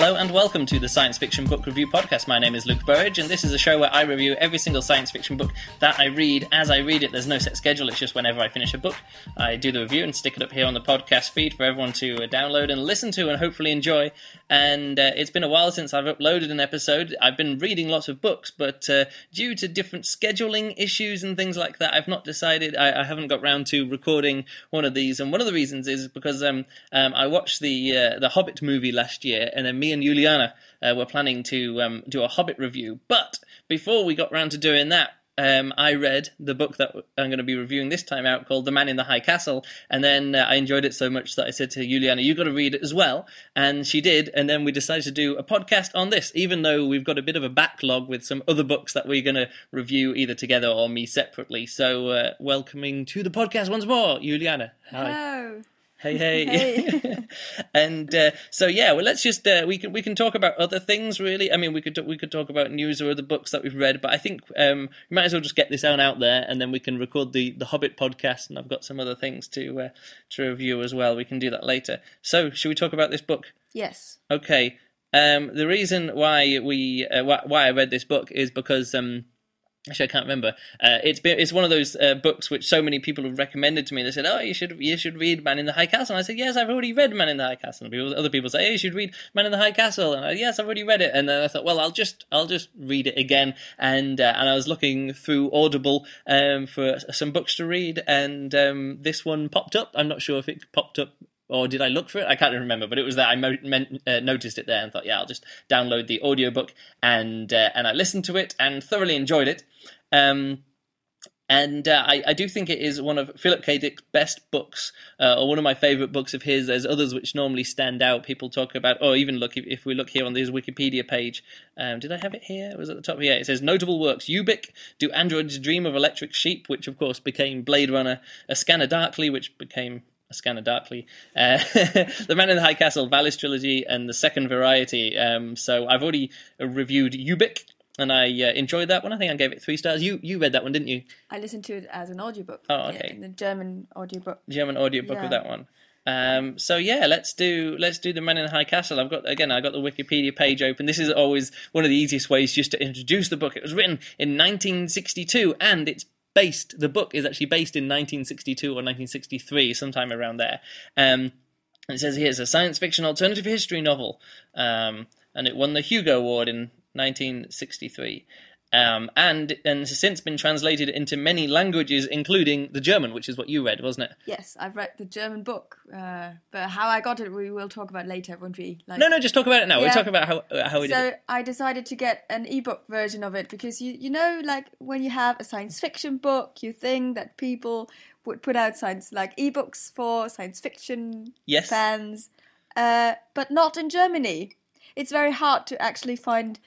Hello and welcome to the Science Fiction Book Review Podcast. My name is Luke Burridge, and this is a show where I review every single science fiction book that I read as I read it. There's no set schedule, it's just whenever I finish a book, I do the review and stick it up here on the podcast feed for everyone to download and listen to and hopefully enjoy. And it's been a while since I've uploaded an episode. I've been reading lots of books, but due to different scheduling issues and things like that, I've not decided, I haven't got round to recording one of these. And one of the reasons is because I watched the Hobbit movie last year, and then me and Juliana were planning to do a Hobbit review. But before we got round to doing that, I read the book that I'm going to be reviewing this time out called The Man in the High Castle, and then I enjoyed it so much that I said to Juliana, "You got to read it as well," and she did, and then we decided to do a podcast on this, even though we've got a bit of a backlog with some other books that we're going to review either together or me separately. So welcoming to the podcast once more, Juliana. Hi. Hello. Hey. And so yeah, well, let's just we can talk about other things, really. I mean, we could talk about news or other books that we've read, but I think we might as well just get this out there, and then we can record the Hobbit podcast. And I've got some other things to review as well. We can do that later. So, should we talk about this book? Yes. Okay. The reason why why I read this book is because actually, I can't remember. It's one of those books which so many people have recommended to me. They said, "Oh, you should read Man in the High Castle." And I said, "Yes, I've already read Man in the High Castle." And other people say, "Hey, you should read Man in the High Castle." And yes, I've already read it. And then I thought, well, I'll just read it again. And I was looking through Audible for some books to read, and this one popped up. I'm not sure if it popped up, or did I look for it? I can't remember, but it was there. I noticed it there and thought, yeah, I'll just download the audiobook, and I listened to it and thoroughly enjoyed it. I do think it is one of Philip K. Dick's best books, or one of my favourite books of his. There's others which normally stand out. People talk about, or even look, if we look here on his Wikipedia page, did I have it here? It was at the top here. It says, notable works: Ubik, Do Androids Dream of Electric Sheep, which of course became Blade Runner, A Scanner Darkly, which became A Scanner Darkly, The Man in the High Castle, Valis Trilogy, and The Second Variety. So I've already reviewed Ubik, and I enjoyed that one. I think I gave it 3 stars. You read that one, didn't you? I listened to it as an audiobook. Oh, okay. Yeah, in the German audiobook. Of that one. So yeah, let's do The Man in the High Castle. I got the Wikipedia page open. This is always one of the easiest ways just to introduce the book. It was written in 1962, and the book is actually based in 1962 or 1963, sometime around there. It says here it's a science fiction alternative history novel, and it won the Hugo Award in 1963. And has since been translated into many languages, including the German, which is what you read, wasn't it? Yes, I've read the German book, but how I got it we will talk about later, won't we? No, just talk about it now. Yeah. We'll talk about how we did it. So I decided to get an ebook version of it because you know, like when you have a science fiction book, you think that people would put out ebooks for science fiction fans, but not in Germany. It's very hard to actually find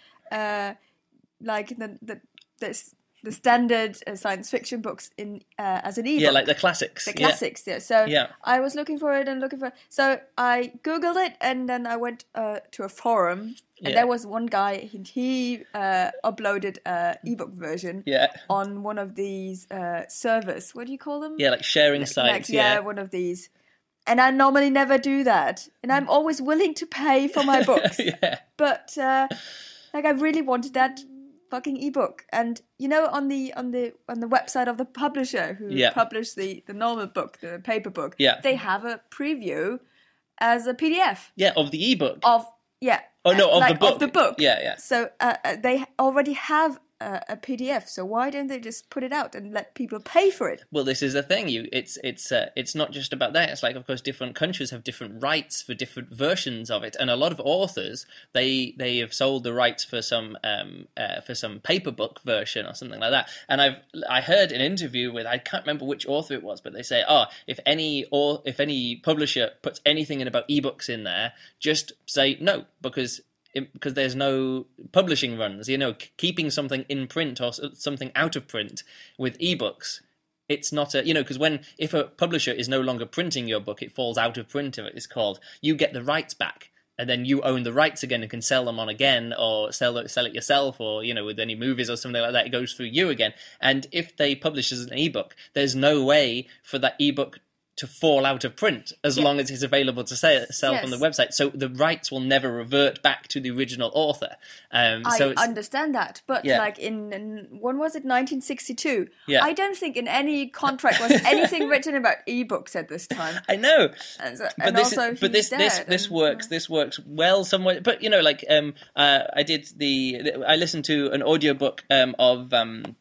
the standard science fiction books in as an ebook. Yeah, like the classics. The classics, yeah. So I was looking for it. So I Googled it, and then I went to a forum, and there was one guy, he uploaded an ebook version on one of these servers. What do you call them? Yeah, like sharing sites. One of these. And I normally never do that. And I'm always willing to pay for my books. But I really wanted that fucking ebook. And you know, on the website of the publisher who published the normal book, the paper book, they have a preview as a PDF. Yeah, of the ebook. Of the book. Of the book. Yeah. So they already have a PDF, so why don't they just put it out and let people pay for it? Well, this is the thing. It's not just about that. It's like, of course, different countries have different rights for different versions of it, and a lot of authors they have sold the rights for some paper book version or something like that. And I heard an interview with, I can't remember which author it was, but they say, if any publisher puts anything in about ebooks in there, just say no, because there's no publishing runs, keeping something in print or something out of print with ebooks. It's not because if a publisher is no longer printing your book, it falls out of print, it's called, you get the rights back. And then you own the rights again and can sell them on again, or sell it yourself, or, with any movies or something like that, it goes through you again. And if they publish as an ebook, there's no way for that ebook to fall out of print as long as it's available to sell Yes. from the website. So the rights will never revert back to the original author. I understand that, but like in when was it, 1962? Yeah. I don't think in any contract was anything written about ebooks at this time. I know, but this works. This works well somewhere. But you know, like I listened to an audiobook of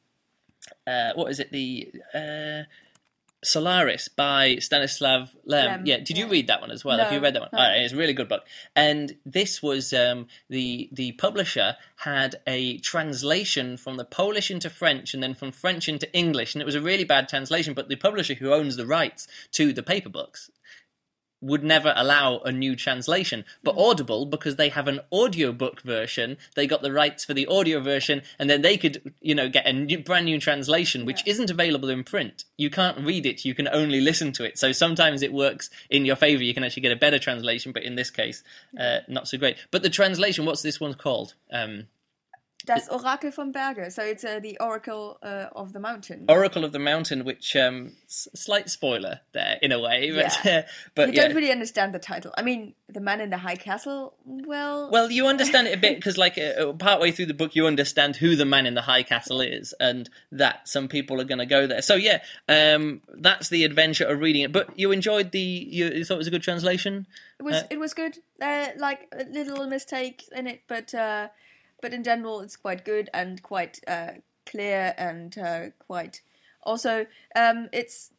what is it? The Solaris by Stanislav Lem. Yeah, did you read that one as well? No, have you read that one? no. All right, it's a really good book. And this was the publisher had a translation from the Polish into French and then from French into English, and it was a really bad translation. But the publisher who owns the rights to the paper books would never allow a new translation. But Audible, because they have an audiobook version, they got the rights for the audio version, and then they could, get a brand new translation, which isn't available in print. You can't read it, you can only listen to it. So sometimes it works in your favour, you can actually get a better translation, but in this case, not so great. But the translation, what's this one called? Das Orakel vom Berge. So it's the Oracle of the Mountain. Oracle of the Mountain, which slight spoiler there in a way, but you don't really understand the title. I mean, The Man in the High Castle. Well, you understand it a bit because, like, partway through the book, you understand who the man in the high castle is, and that some people are going to go there. So that's the adventure of reading it. But you enjoyed you thought it was a good translation. It was good. Like little mistakes in it, but in general, it's quite good and quite clear and quite. Also, it's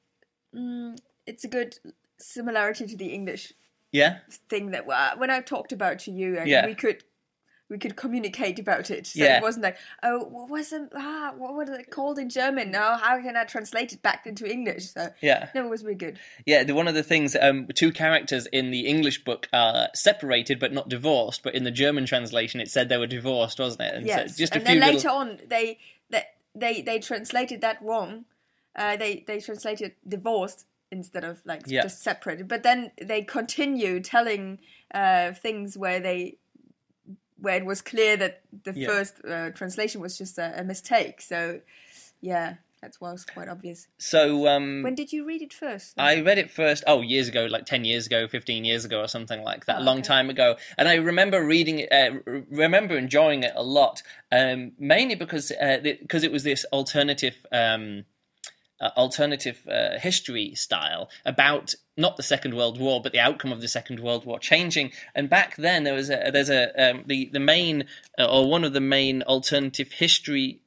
a good similarity to the English. Thing that when I talked about to you, and we could communicate about it. So it wasn't like, what was it called in German? Now how can I translate it back into English? So no, it was really good. Yeah, one of the things, two characters in the English book are separated but not divorced, but in the German translation it said they were divorced, wasn't it? And yes, so just and then later on they translated that wrong. They translated divorced instead of just separated. But then they continue telling things where it was clear that the first translation was just a mistake. So, that was quite obvious. So, when did you read it first? I read it first, years ago, like 10 years ago, 15 years ago or something like that, a long time ago. And I remember reading it, remember enjoying it a lot, mainly because it was this alternative history style about not the Second World War, but the outcome of the Second World War changing. And back then, the main or one of the main alternative history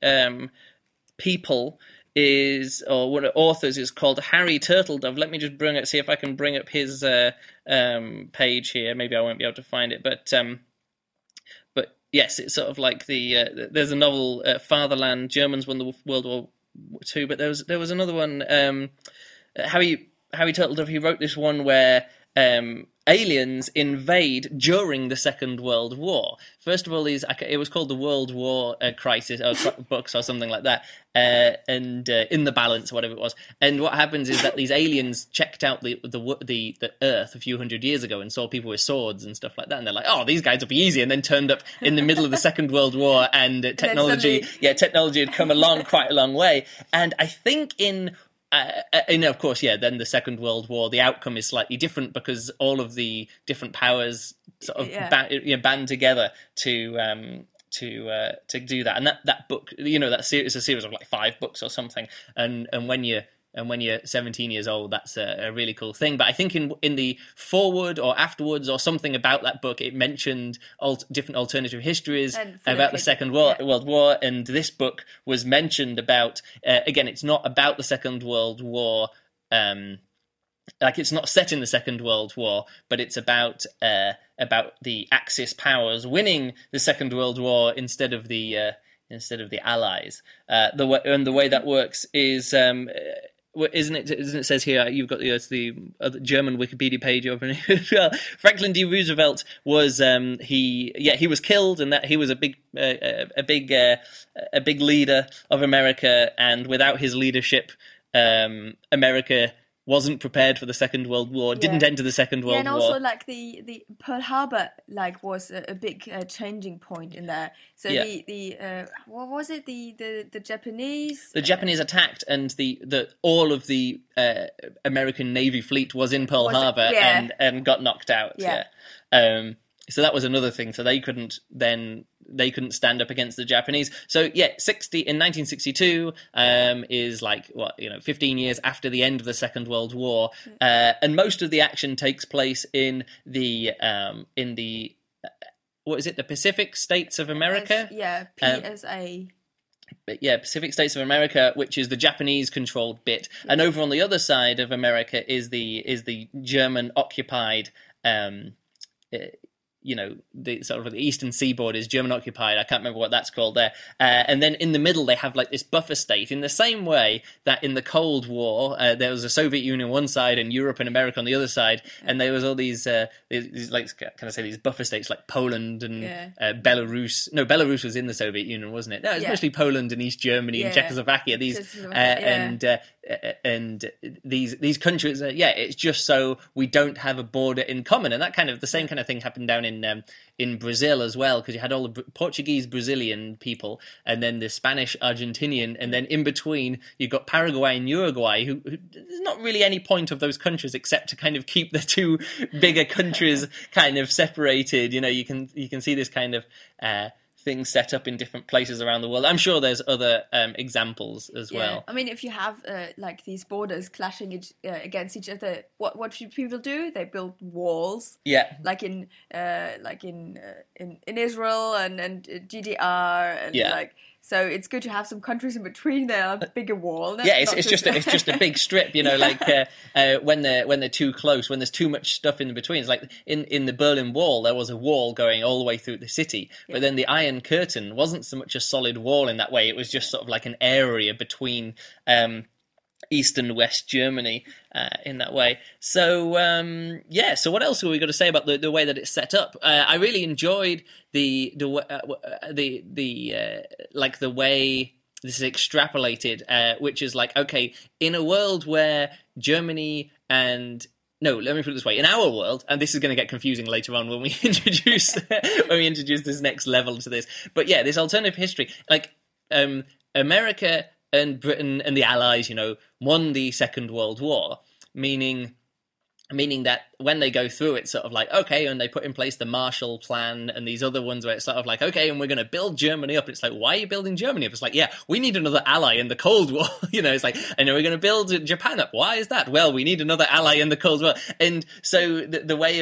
people is, or one of the authors is called Harry Turtledove. Let me just see if I can bring up his page here. Maybe I won't be able to find it, but yes, it's sort of like there's a novel, Fatherland. Germans won the World War II, but there was another one. Harry Turtledove, he wrote this one where aliens invade during the Second World War. First of all, it was called the World War Crisis or books or something like that, and In the Balance, whatever it was. And what happens is that these aliens checked out the Earth a few hundred years ago and saw people with swords and stuff like that, and they're like, "Oh, these guys will be easy," and then turned up in the middle of the Second World War, and technology had come along quite a long way. And I think of course, then the Second World War, the outcome is slightly different because all of the different powers sort of band together to do that. And that book, that series is a series of like 5 books or something. And when you're 17 years old, that's a really cool thing. But I think in the foreword or afterwards or something about that book, it mentioned different alternative histories about the Second World War. And this book was mentioned about, again, it's not about the Second World War, it's not set in the Second World War, but it's about the Axis powers winning the Second World War instead of the Allies. The way that works is. Isn't it says here, you've got the German Wikipedia page open as well. Franklin D. Roosevelt was he was killed, and that he was a big leader of America, and without his leadership, America wasn't prepared for the Second World War, didn't enter the Second World War. And also like the Pearl Harbor like was a big changing point in there. So the what was it, the Japanese? The Japanese attacked, and all of the American Navy fleet was in Pearl Harbor and got knocked out. So that was another thing. So they couldn't stand up against the Japanese. So in 1962 is like 15 years after the end of the Second World War, and most of the action takes place in the what is it? The Pacific States of America. PSA. Pacific States of America, which is the Japanese-controlled bit, and over on the other side of America is the German-occupied. The sort of the eastern seaboard is German occupied. I can't remember what that's called there. And then in the middle, they have like this buffer state, in the same way that in the Cold War, there was a Soviet Union on one side and Europe and America on the other side, and there was all these like, can I say, these buffer states like Poland and Belarus. No, Belarus was in the Soviet Union, wasn't it? No, it was mostly Poland and East Germany and Czechoslovakia. And these countries, it's just so we don't have a border in common, and that kind of the same kind of thing happened down in Brazil as well, because you had all the Portuguese Brazilian people, and then the Spanish Argentinian, and then in between you've got Paraguay and Uruguay, who there's not really any point of those countries except to kind of keep the two bigger countries kind of separated. You can see this kind of things set up in different places around the world. I'm sure there's other examples as well. I mean, if you have like these borders clashing against each other, what should people do? They build walls. Yeah. Like in Israel and GDR and like. So it's good to have some countries in between there, a bigger wall. It's just a big strip, like when they're too close, when there's too much stuff in between. It's like in the Berlin Wall, there was a wall going all the way through the city, but then the Iron Curtain wasn't so much a solid wall in that way. It was just sort of like an area between East and West Germany in that way. So so what else have we got to say about the way that it's set up? I really enjoyed the way this is extrapolated, which is like, okay, in a world where Germany and no, let me put it this way. In our world, and this is going to get confusing later on when we introduce this next level to this. But this alternative history, like America and Britain and the Allies, won the Second World War, meaning that when they go through, it's sort of like, okay, and they put in place the Marshall Plan and these other ones where it's sort of like, okay, and we're going to build Germany up. And it's like, why are you building Germany up? It's like, we need another ally in the Cold War. It's like, and we're going to build Japan up. Why is that? Well, we need another ally in the Cold War. And so the way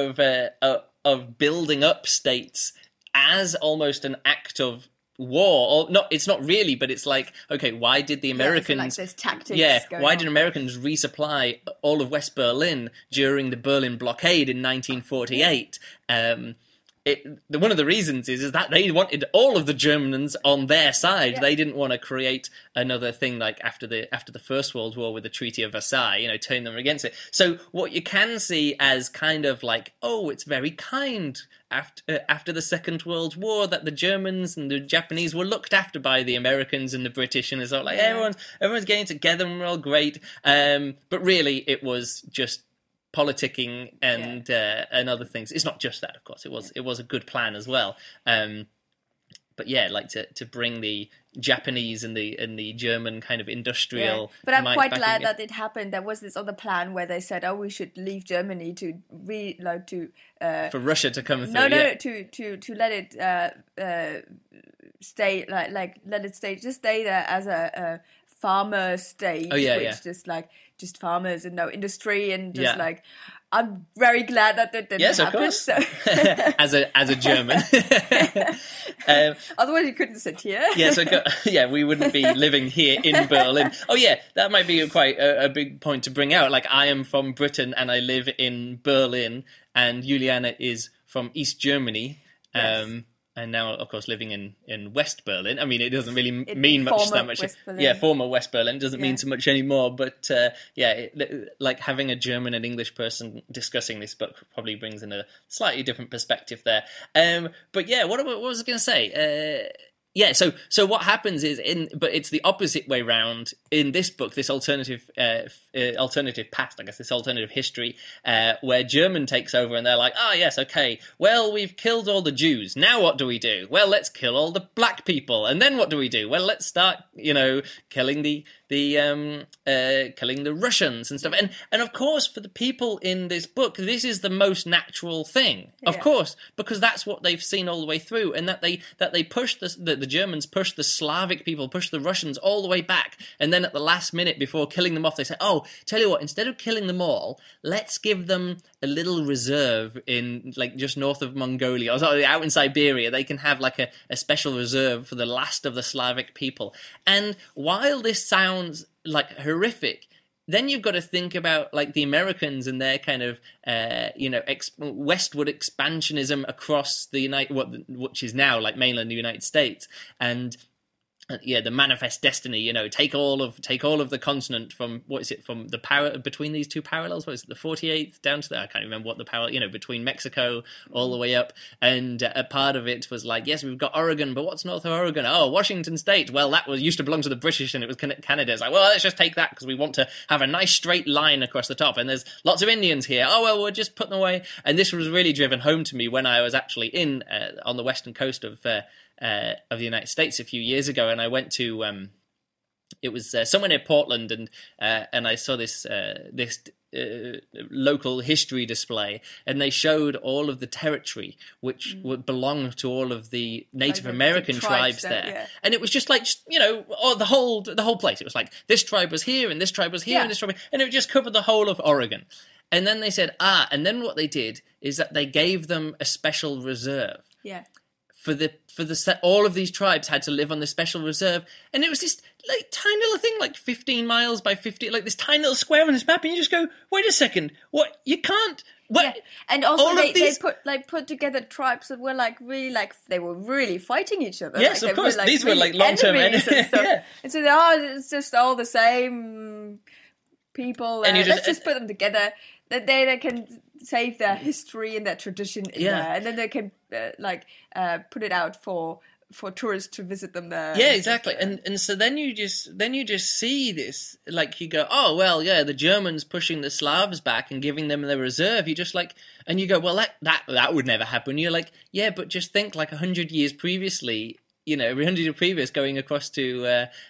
of building up states as almost an act of war, or not, it's not really, but it's like, okay, why did the Americans like there's tactics why did Americans resupply all of West Berlin during the Berlin blockade in 1948? One of the reasons is that they wanted all of the Germans on their side. They didn't want to create another thing like after the First World War with the Treaty of Versailles, turn them against it. So what you can see as kind of like, it's very kind after the Second World War that the Germans and the Japanese were looked after by the Americans and the British, and it's all like everyone's getting together and we're all great. But really, it was just politicking and other things. It's not just that, of course. It was a good plan as well. But like to bring the Japanese and the German kind of industrial. Yeah. But I'm quite glad that it happened. There was this other plan where they said, we should leave Germany for Russia to come through. No, to let it stay let it stay there as a farmer state, just farmers and no industry and just like. I'm very glad that didn't happen. Of course. So. as a German. Otherwise, you couldn't sit here. We wouldn't be living here in Berlin. That might be quite a big point to bring out. Like, I am from Britain and I live in Berlin, and Juliana is from East Germany. Yes. And now, of course, living in West Berlin. I mean, it doesn't really mean much that much. Former West Berlin doesn't mean so much anymore. But like having a German and English person discussing this book probably brings in a slightly different perspective there. But what was I going to say? Yeah, so what happens is but it's the opposite way round in this book, this alternative past, I guess, this alternative history, where German takes over and they're like, yes, okay, well, we've killed all the Jews. Now what do we do? Well, let's kill all the black people, and then what do we do? Well, let's start, killing the Russians and stuff. And of course, for the people in this book, this is the most natural thing, of course, because that's what they've seen all the way through, and that they push the Germans push the Slavic people, push the Russians all the way back, and then at the last minute before killing them off, they say, tell you what, instead of killing them all, let's give them a little reserve in, like, just north of Mongolia, or out in Siberia. They can have, like, a special reserve for the last of the Slavic people. And while this sounds, like, horrific, then you've got to think about, like, the Americans and their kind of, westward expansionism across the which is now, like, mainland the United States, and the manifest destiny, take all of the continent from, from the between these two parallels, what is it, the 48th down to the, I can't remember what the parallel, between Mexico all the way up, and a part of it was like, yes, we've got Oregon, but what's north of Oregon? Washington State. Well, that used to belong to the British, and it was Canada. It's like, well, let's just take that because we want to have a nice straight line across the top, and there's lots of Indians here. We'll just put them away. And this was really driven home to me when I was actually on the western coast of the United States a few years ago, and I went to it was somewhere near Portland, and I saw this local history display, and they showed all of the territory which would belong to all of the Native American tribes there, and it was just like the whole place. It was like this tribe was here, and this tribe was here, and this tribe, and it just covered the whole of Oregon. And then they said, and then what they did is that they gave them a special reserve. Yeah. For the all of these tribes had to live on this special reserve, and it was this like tiny little thing, like 15 miles by 50, like this tiny little square on this map, and you just go, wait a second, what? You can't. What? Yeah. And also they put together tribes that were like really like they were really fighting each other. Yes, like, of course. Were, like, these really were like long-term enemies. And stuff. Yeah. And so it's just all the same people. And let's just put them together. That they can save their history and their tradition in there, and then they can put it out for tourists to visit them there. Yeah, exactly. And so then you just see this, like, you go, the Germans pushing the Slavs back and giving them the reserve. You just like, and you go, well, that would never happen. You're like, yeah, but just think, like 100 years previously. 100 years previous, going across to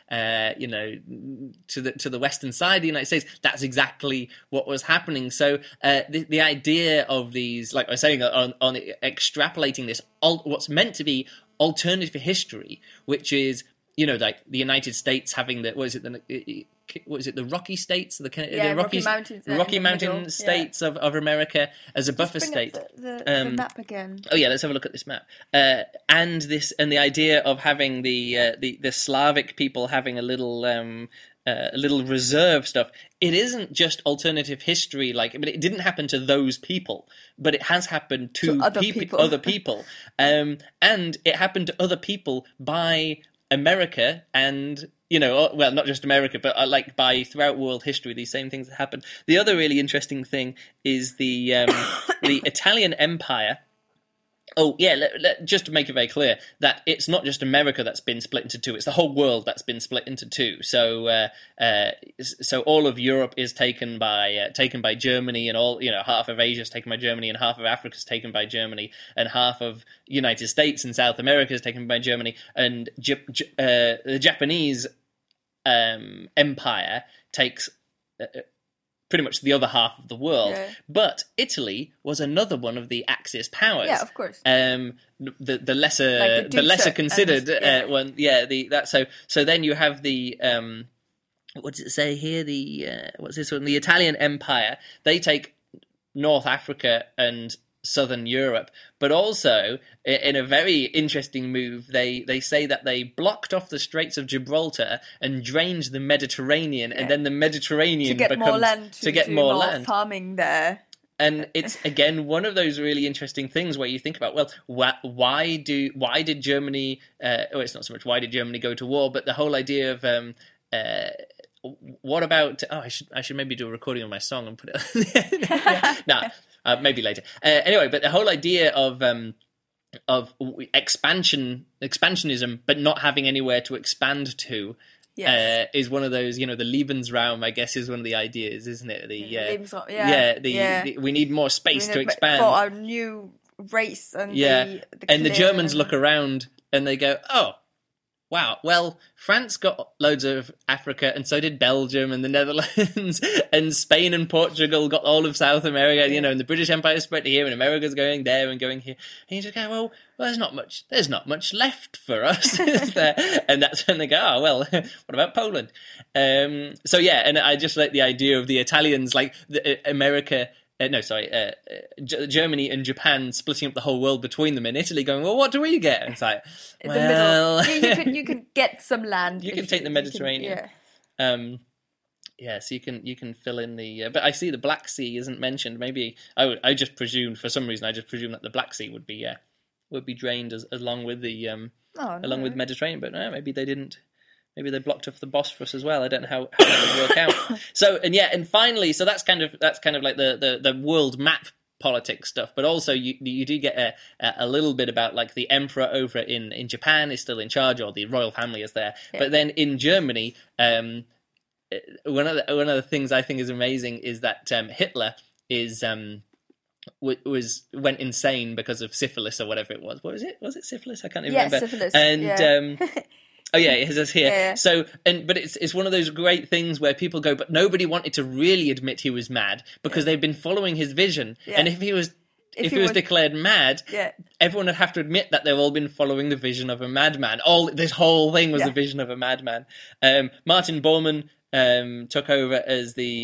to the western side of the United States, that's exactly what was happening. So the idea of these, like I was saying, on extrapolating this, what's meant to be alternative history, which is like the United States having the the Rocky States, the Rocky Mountain states of America as a buffer state. The map again. Oh yeah, let's have a look at this map. And the idea of having the Slavic people having a little reserve stuff. It isn't just alternative history, but it didn't happen to those people, but it has happened to other people, and it happened to other people by America, and not just America, but by throughout world history, these same things have happened. The other really interesting thing is the the Italian Empire. Oh yeah, just to make it very clear that it's not just America that's been split into two; it's the whole world that's been split into two. So, so all of Europe is taken by Germany, and all half of Asia is taken by Germany, and half of Africa is taken by Germany, and half of United States and South America is taken by Germany, and the Japanese empire takes pretty much the other half of the world. Yeah. But Italy was another one of the Axis powers. Yeah, of course. The lesser considered one. Yeah, so then you have the what does it say here? The what's this one? The Italian Empire. They take North Africa and Southern Europe, but also in a very interesting move, they say that they blocked off the Straits of Gibraltar and drained the Mediterranean, and then the Mediterranean to get more land, farming there. And it's again one of those really interesting things where you think about, well, why did Germany? It's not so much why did Germany go to war, but the whole idea of what about? I should maybe do a recording of my song and put it. Nah. Maybe later. Anyway, but the whole idea of expansionism, but not having anywhere to expand to. Yes. Is one of those, the Lebensraum, I guess, is one of the ideas, isn't it? We need more space to expand for our new race, and the Germans look around and they go, "Oh, wow! Well, France got loads of Africa, and so did Belgium and the Netherlands, and Spain and Portugal got all of South America. And the British Empire spread to here, and America's going there and going here." And you just go, "Well, there's not much left for us, is there?" And that's when they go, "Oh, well, what about Poland?" And I just like the idea of the Italians, like Germany and Japan splitting up the whole world between them, and Italy going, "Well, what do we get?" And it's like, well, you can get some land. You can take the Mediterranean. So you can fill in the. But I see the Black Sea isn't mentioned. Maybe I just presumed, for some reason, that the Black Sea would be drained along with the along with Mediterranean. But no, maybe they didn't. Maybe they blocked off the Bosphorus as well. I don't know how that would work out. So and finally, so that's kind of like the world map politics stuff. But also you do get a little bit about like the emperor over in Japan is still in charge, or the royal family is there. Yeah. But then in Germany, one of the things I think is amazing is that Hitler is went insane because of syphilis or whatever it was. What was it? Was it syphilis? I can't even remember. Syphilis. And oh yeah, it says here. Yeah. So, but it's one of those great things where people go, but nobody wanted to really admit he was mad because they've been following his vision. Yeah. And if he was declared mad, everyone would have to admit that they've all been following the vision of a madman. This whole thing was the vision of a madman. Martin Bormann took over as the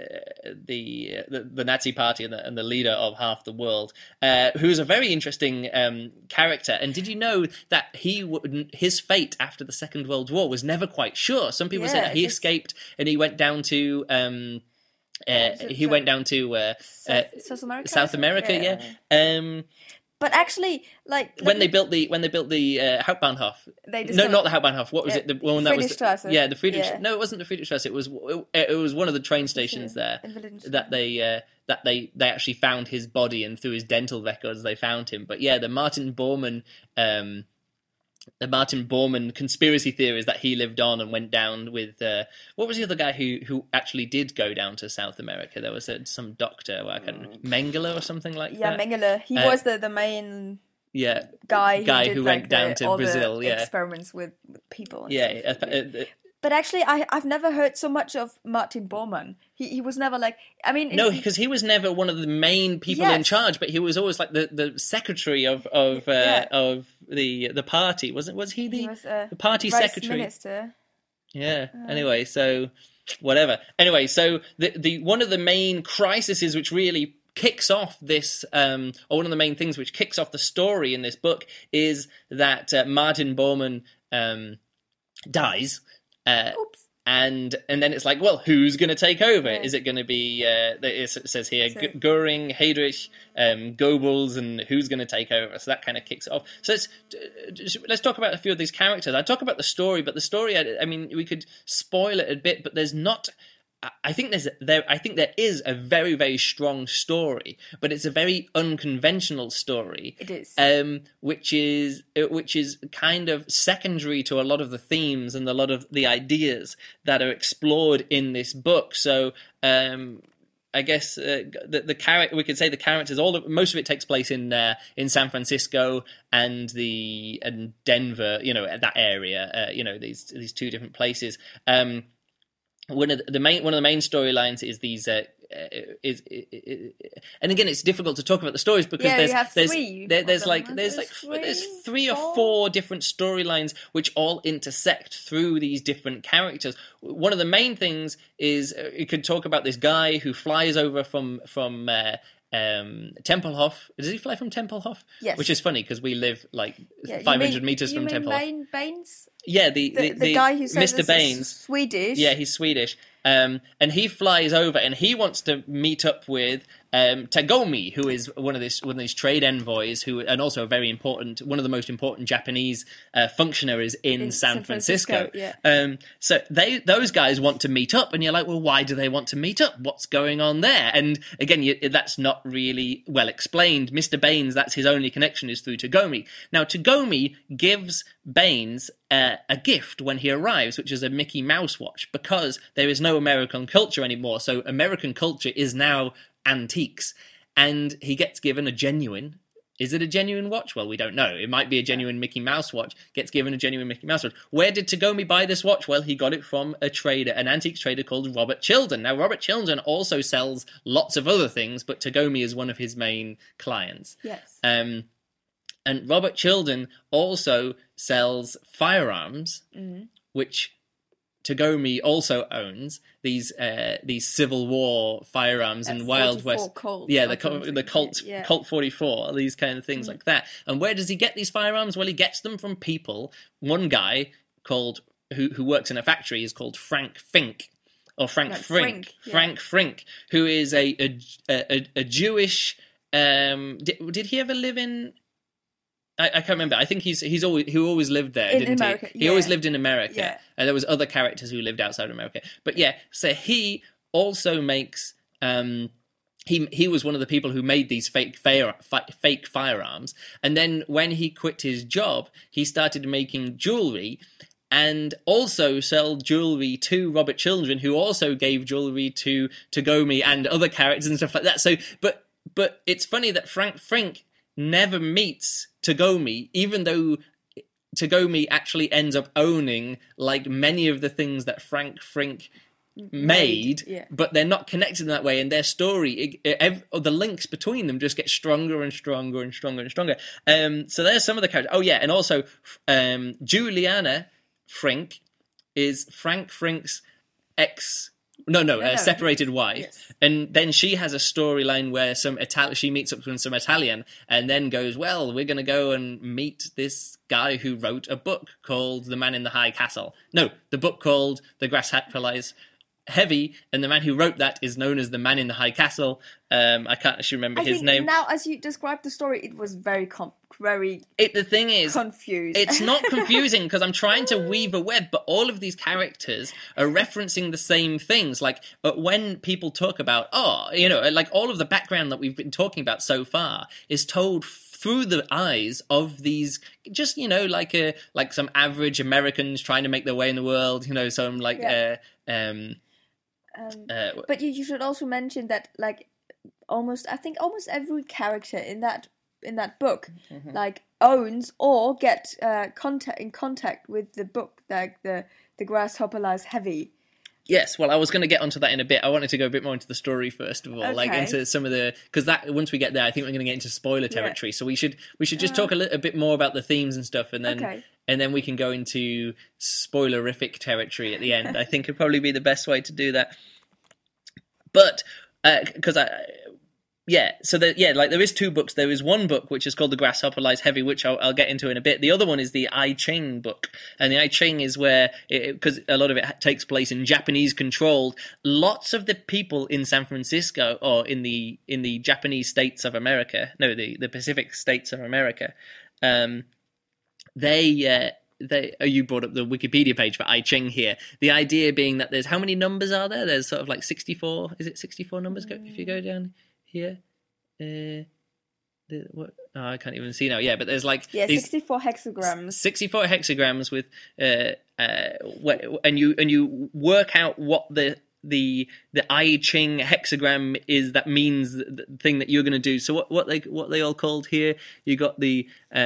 Nazi Party and the leader of half the world, who's a very interesting character. And did you know that his fate after the Second World War was never quite sure? Some people say that he escaped and he went down to South America. But actually, when they built the Hauptbahnhof, not the Hauptbahnhof. What was it? The one that was the Friedrich. Yeah. No, it wasn't the Friedrichstrasse. It was one of the train stations there that they actually found his body, and through his dental records they found him. But the Martin Bormann conspiracy theory is that he lived on and went down with what was the other guy who actually did go down to South America? There was some doctor, Mengele or something like that. Yeah, Mengele. He was the main guy who went down to Brazil. Experiments with people. But actually, I've never heard so much of Martin Bormann. He was never no, because he was never one of the main people in charge, but he was always like the secretary of the party. Was he the party secretary? Minister. Yeah. Anyway, so whatever. Anyway, so the one of the main crises which really kicks off this, or one of the main things which kicks off the story in this book is that Martin Bormann dies. Oops. And then it's like, well, who's going to take over? Yeah. Is it going to be, it says here, Goering, Heydrich, Goebbels, and who's going to take over? So that kind of kicks it off. So let's talk about a few of these characters. I talk about the story, but the story, I mean, we could spoil it a bit, but there's not... I think there is a very, very strong story, but it's a very unconventional story. It is, which is kind of secondary to a lot of the themes and a lot of the ideas that are explored in this book. So I guess the character, we could say the characters, most of it takes place in San Francisco and Denver, that area, these two different places. One of the main storylines is these and again it's difficult to talk about the stories because there's 3 or 4 different storylines which all intersect through these different characters. One of the main things is you could talk about this guy who flies over from Tempelhof. Does he fly from Tempelhof? Yes. Which is funny because we live 500 meters from Tempelhof. You mean Baines? Yeah, the guy who says Mr. Baines. Swedish. Yeah, he's Swedish. And he flies over and he wants to meet up with Tagomi, who is one of these trade envoys, and also one of the most important Japanese functionaries in San Francisco. Yeah. So those guys want to meet up, and you're like, well, why do they want to meet up? What's going on there? And again, that's not really well explained. Mr. Baines, that's his only connection, is through Tagomi. Now, Tagomi gives Baines a gift when he arrives, which is a Mickey Mouse watch, because there is no American culture anymore. So American culture is now antiques, and he gets given a genuine. Is it a genuine watch? Well, we don't know. It might be a genuine Mickey Mouse watch. Gets given a genuine Mickey Mouse watch. Where did Tagomi buy this watch? Well, he got it from a trader, an antiques trader called Robert Chilton. Now, Robert Chilton also sells lots of other things, but Tagomi is one of his main clients. Yes. And Robert Chilton also sells firearms, which Tagomi also owns. These Civil War firearms and Wild West. Colt, the Colt 44, these kind of things like that. And where does he get these firearms? Well, he gets them from people. One guy called who works in a factory is called Frank Fink. Or Frank Frink. Frank Frink, who is a Jewish. Did he ever live in? I can't remember. I think he always lived there, didn't America, he? He always lived in America. Yeah. And there was other characters who lived outside of America. But yeah, so he also makes. He was one of the people who made these fake firearms, and then when he quit his job, he started making jewelry. And also sell jewelry to Robert Chilton, who also gave jewelry to Tagomi and other characters and stuff like that. So, but it's funny that Frank Frink never meets Tagomi, even though Tagomi actually ends up owning like many of the things that Frank Frink made, but they're not connected in that way, and their story, the links between them just get stronger and stronger and stronger and stronger. So there's some of the characters. Oh yeah, and also Juliana Frink is Frank Frink's separated wife. Yes. And then she has a storyline where she meets up with some Italian and then goes, well, we're going to go and meet this guy who wrote a book called The Man in the High Castle. No, the book called The Grasshopper Lies Heavy, and the man who wrote that is known as the Man in the High Castle. I can't actually remember his name. Now, as you described the story, it was very the thing is, confused. It's not confusing because I'm trying to weave a web, but all of these characters are referencing the same things. Like when people talk about, like all of the background that we've been talking about so far is told through the eyes of these, just like some average Americans trying to make their way in the world. Some like. But you should also mention that, like, almost every character in that book, like, owns or get in contact with the book, like the Grasshopper Lies Heavy. Yes, well, I was going to get onto that in a bit. I wanted to go a bit more into the story first of all, like into some of because that once we get there, I think we're going to get into spoiler territory. So we should just talk a bit more about the themes and stuff, and then we can go into spoilerific territory at the end. I think it'd probably be the best way to do that. But because there is two books. There is one book which is called The Grasshopper Lies Heavy, which I'll get into in a bit. The other one is the I Ching book, and the I Ching is where, because a lot of it takes place in Japanese controlled, lots of the people in San Francisco or in the Japanese states of America, the Pacific states of America, you brought up the Wikipedia page for I Ching here. The idea being that there's, how many numbers are there? There's sort of like 64. Is it 64 numbers? If you go down here, I can't even see now. Yeah, but there's like 64 hexagrams. 64 hexagrams with and you work out what the I Ching hexagram is. That means the thing that you're going to do. So what they all called here? You got the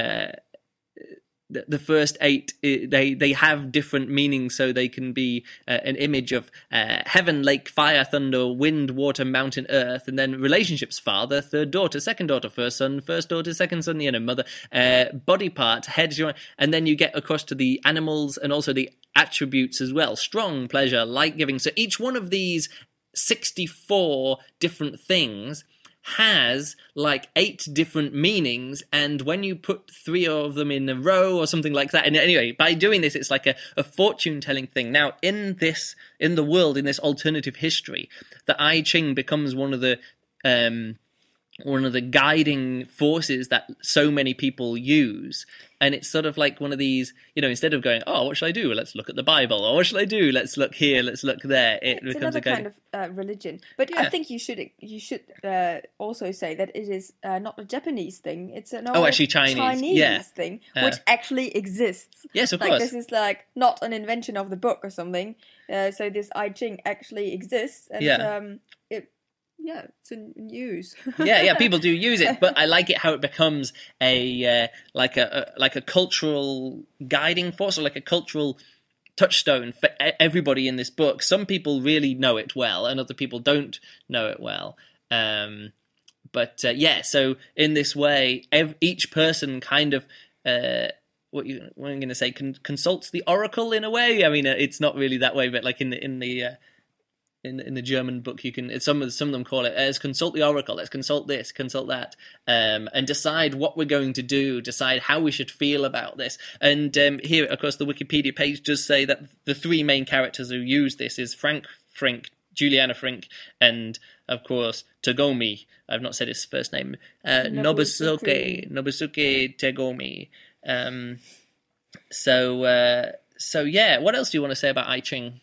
first 8, they have different meanings, so they can be an image of heaven, lake, fire, thunder, wind, water, mountain, earth, and then relationships: father, third daughter, second daughter, first son, first daughter, second son, mother, body part, head, and then you get across to the animals and also the attributes as well: strong, pleasure, light giving. So each one of these 64 different things has like 8 different meanings, and when you put 3 of them in a row or something like that, and anyway, by doing this, it's like a fortune-telling thing. Now, in the world, in this alternative history, the I Ching becomes one of the one of the guiding forces that so many people use. And it's sort of like one of these, instead of going, oh, what shall I do? Let's look at the Bible. Or what shall I do? Let's look here. Let's look there. It it's becomes another a kind of religion. But I think you should also say that it is not a Japanese thing. It's an actually Chinese thing, which actually exists. Yes, of course. This is like not an invention of the book or something. So this I Ching actually exists. And it's in use. People do use it, but I like it how it becomes a cultural guiding force, or like a cultural touchstone for everybody in this book. Some people really know it well, and other people don't know it well. So in this way, each person kind of what I'm going to say consults the oracle in a way. I mean, it's not really that way, but like in the German book, you can some of them call it as consult the oracle. Let's consult this, consult that, and decide what we're going to do, decide how we should feel about this. And here, of course, the Wikipedia page does say that the three main characters who use this is Frank Frink, Juliana Frink, and of course Tagomi. I've not said his first name. Nobusuke Tagomi. What else do you want to say about I Ching?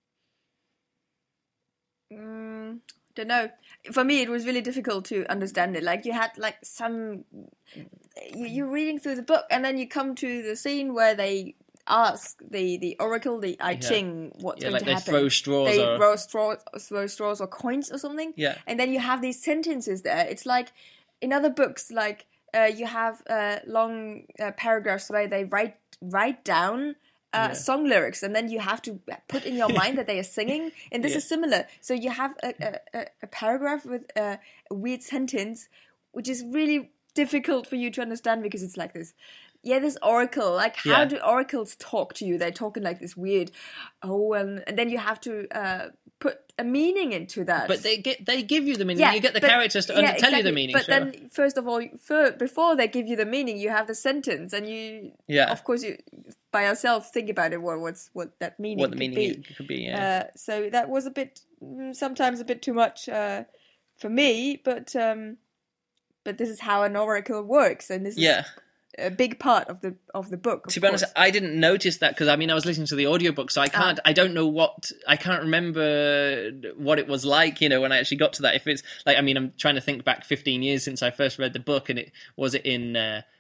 Don't know. For me, it was really difficult to understand it. Like you had like you're reading through the book, and then you come to the scene where they ask the oracle, the I Ching, what's going to happen. Throw straws. Throw straws or coins or something. Yeah. And then you have these sentences there. It's like in other books, like you have long paragraphs where they write down song lyrics, and then you have to put in your mind that they are singing, and this is similar. So you have a paragraph with a weird sentence, which is really difficult for you to understand, because it's like this oracle, like how do oracles talk to you? They talk in like this weird and then you have to put a meaning into that. But they give you the meaning. You get the characters to tell you the meaning. But then, first of all, before they give you the meaning, you have the sentence, and you, of course, you by yourself think about it. What that meaning? What the meaning could be. Yeah. So that was sometimes a bit too much for me. But this is how an oracle works, and this is a big part of the book. To be honest, I didn't notice that, because I was listening to the audiobook, so I can't remember what it was like, when I actually got to that. If it's like, I'm trying to think back 15 years since I first read the book, and was it in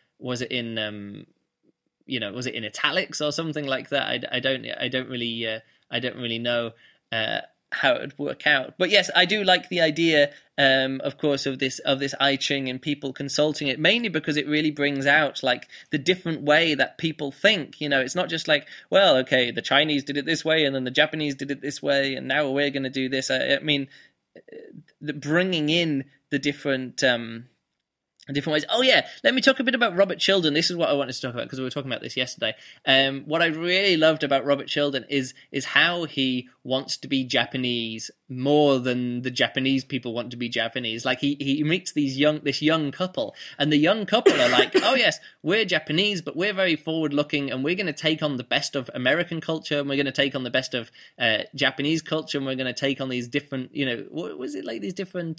italics or something like that? I don't really know how it would work out. But yes, I do like the idea, of course, of this I Ching and people consulting it, mainly because it really brings out like the different way that people think. It's not just like, well, okay, the Chinese did it this way, and then the Japanese did it this way, and now we're going to do this. Bringing in the different ways. Oh yeah, let me talk a bit about Robert Children. This is what I wanted to talk about, because we were talking about this yesterday. What I really loved about Robert Children is how he wants to be Japanese more than the Japanese people want to be Japanese. Like he meets this young couple, and the young couple are like, oh yes, we're Japanese, but we're very forward looking, and we're going to take on the best of American culture, and we're going to take on the best of Japanese culture, and we're going to take on these different, what was it, like these different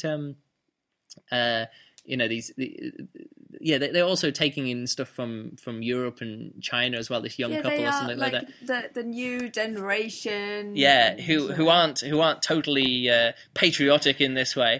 they're also taking in stuff from Europe and China as well. This young couple or something like that. The new generation. Yeah, who aren't totally patriotic in this way.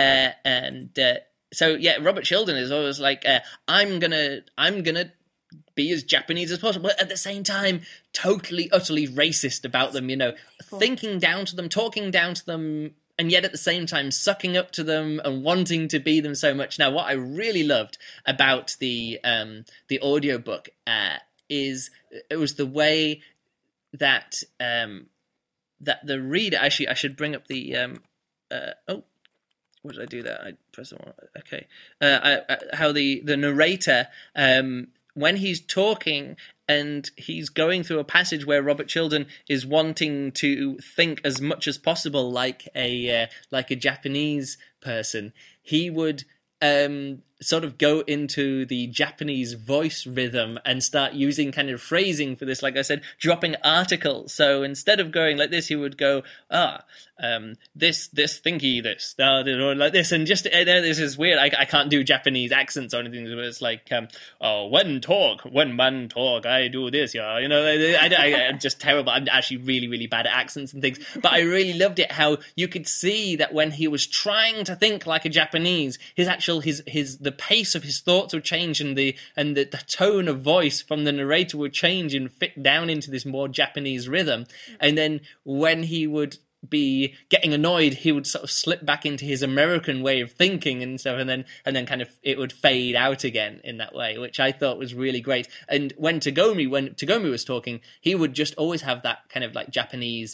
Robert Children is always like, I'm gonna be as Japanese as possible, but at the same time, totally, utterly racist about them. Thinking down to them, talking down to them, and yet at the same time sucking up to them and wanting to be them so much. Now, what I really loved about the audiobook is it was the way that that the reader. Actually, I should bring up the what did I do there? I pressed the wrong. Okay, how the narrator, when he's talking and he's going through a passage where Robert Children is wanting to think as much as possible like a Japanese person, he would sort of go into the Japanese voice rhythm and start using kind of phrasing for this, like I said, dropping articles. So instead of going like this, he would go, this thingy, this, or like this, and just, this is weird. I can't do Japanese accents or anything, but it's like, when man talk, I do this, yeah, I'm just terrible. I'm actually really, really bad at accents and things, but I really loved it how you could see that when he was trying to think like a Japanese, the pace of his thoughts would change, and the tone of voice from the narrator would change and fit down into this more Japanese rhythm. And then when he would be getting annoyed, he would sort of slip back into his American way of thinking and stuff, and then kind of it would fade out again in that way, which I thought was really great. And when Tagomi was talking, he would just always have that kind of like Japanese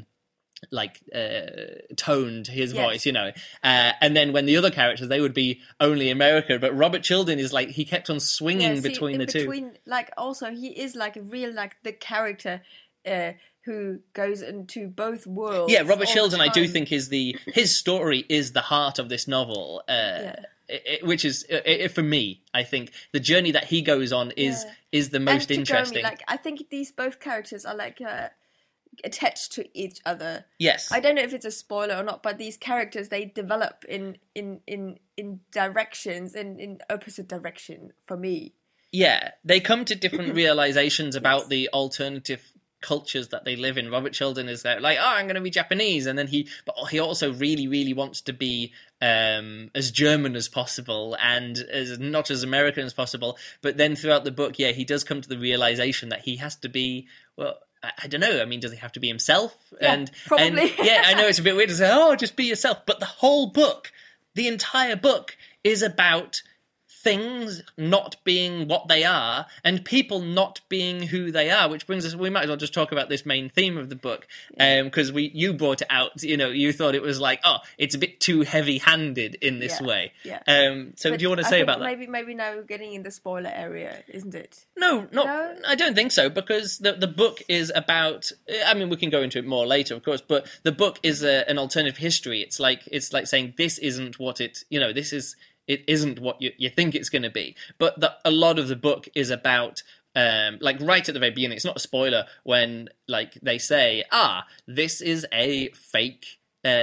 toned his voice, and then when the other characters, they would be only America, but Robert Childen is like, he kept on swinging between the two. Like, also he is like a real, like, the character who goes into both worlds. Yeah, Robert Childen, I do think his story is the heart of this novel. Which is, for me, I think the journey that he goes on is the most interesting. Like, I think both characters are like attached to each other. Yes. I don't know if it's a spoiler or not, but these characters, they develop in directions, in opposite direction for me. Yeah, they come to different realizations about the alternative cultures that they live in. Robert Childen is like, I'm going to be Japanese, and then he also really, really wants to be as German as possible and as not as American as possible. But then throughout the book, he does come to the realization that he has to be, well, I don't know. I mean, does he have to be himself? Yeah, probably. And I know it's a bit weird to say, just be yourself. But the whole book, the entire book, is about things not being what they are and people not being who they are, which brings us, we might as well just talk about this main theme of the book, because you brought it out, you thought it was like, it's a bit too heavy-handed in this way. So do you want to say about that? Maybe now we're getting in the spoiler area, isn't it? No, I don't think so, because the book is about, I mean, we can go into it more later, of course, but the book is an alternative history. It's like saying, this isn't what it isn't what you think it's going to be. But a lot of the book is about, like right at the very beginning, it's not a spoiler when like they say, this is a fake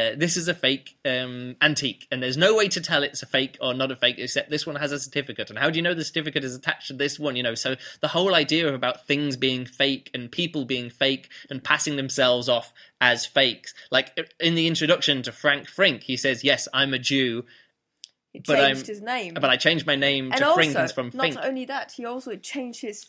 antique, and there's no way to tell it's a fake or not a fake except this one has a certificate. And how do you know the certificate is attached to this one? So the whole idea about things being fake and people being fake and passing themselves off as fakes. Like in the introduction to Frank Frink, he says, "Yes, I'm a Jew." He changed his name. But I changed my name to Frinkins from Fink. Not only that, he also changed his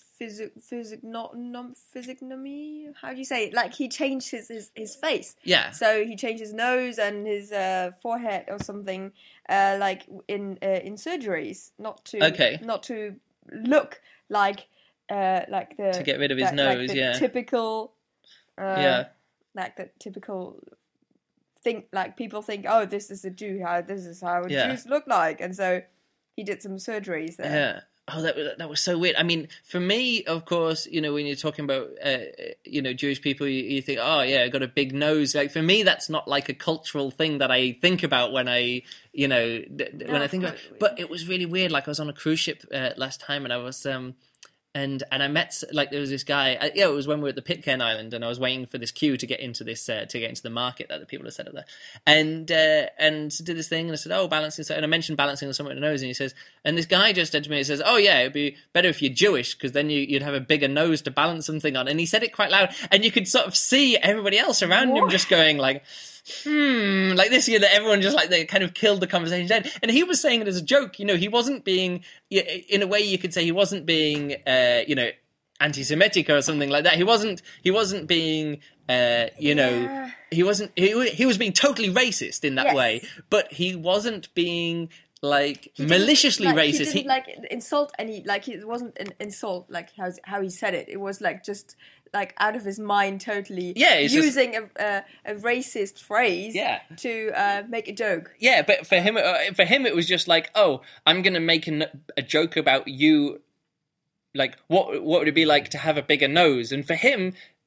physiognomy. How do you say it? Like, he changed his face. Yeah. So he changed his nose and his forehead or something, like in surgeries, not to look like the, to get rid of his nose. Like the typical. Like the typical. Like people think, this is a Jew. This is how Jews look like, and so he did some surgeries there. Yeah. That was so weird. I mean, for me, of course, when you're talking about Jewish people, you think, I got a big nose. Like for me, that's not like a cultural thing that I think about when I when I think about it. But it was really weird. Like I was on a cruise ship last time, and I was. And I met, like, there was this guy, it was when we were at the Pitcairn Island, and I was waiting for this queue to get into the market that the people had set up there. And did this thing, and I said, balancing, and I mentioned balancing on someone's nose, and he says, and this guy just said to me, he says, it'd be better if you're Jewish, because then you'd have a bigger nose to balance something on. And he said it quite loud, and you could sort of see everybody else around him just going, like, like this, everyone just like, they kind of killed the conversation dead. And he was saying it as a joke, he wasn't being, in a way you could say he wasn't being, anti-Semitic or something like that. He wasn't being, he was being totally racist in that way, but he wasn't being like maliciously racist. He didn't insult any, like it wasn't an insult, like how he said it. It was like just like out of his mind totally, using a racist phrase to make a joke. Yeah, but for him it was just like, I'm going to make a joke about you. Like, what would it be like to have a bigger nose? And for him,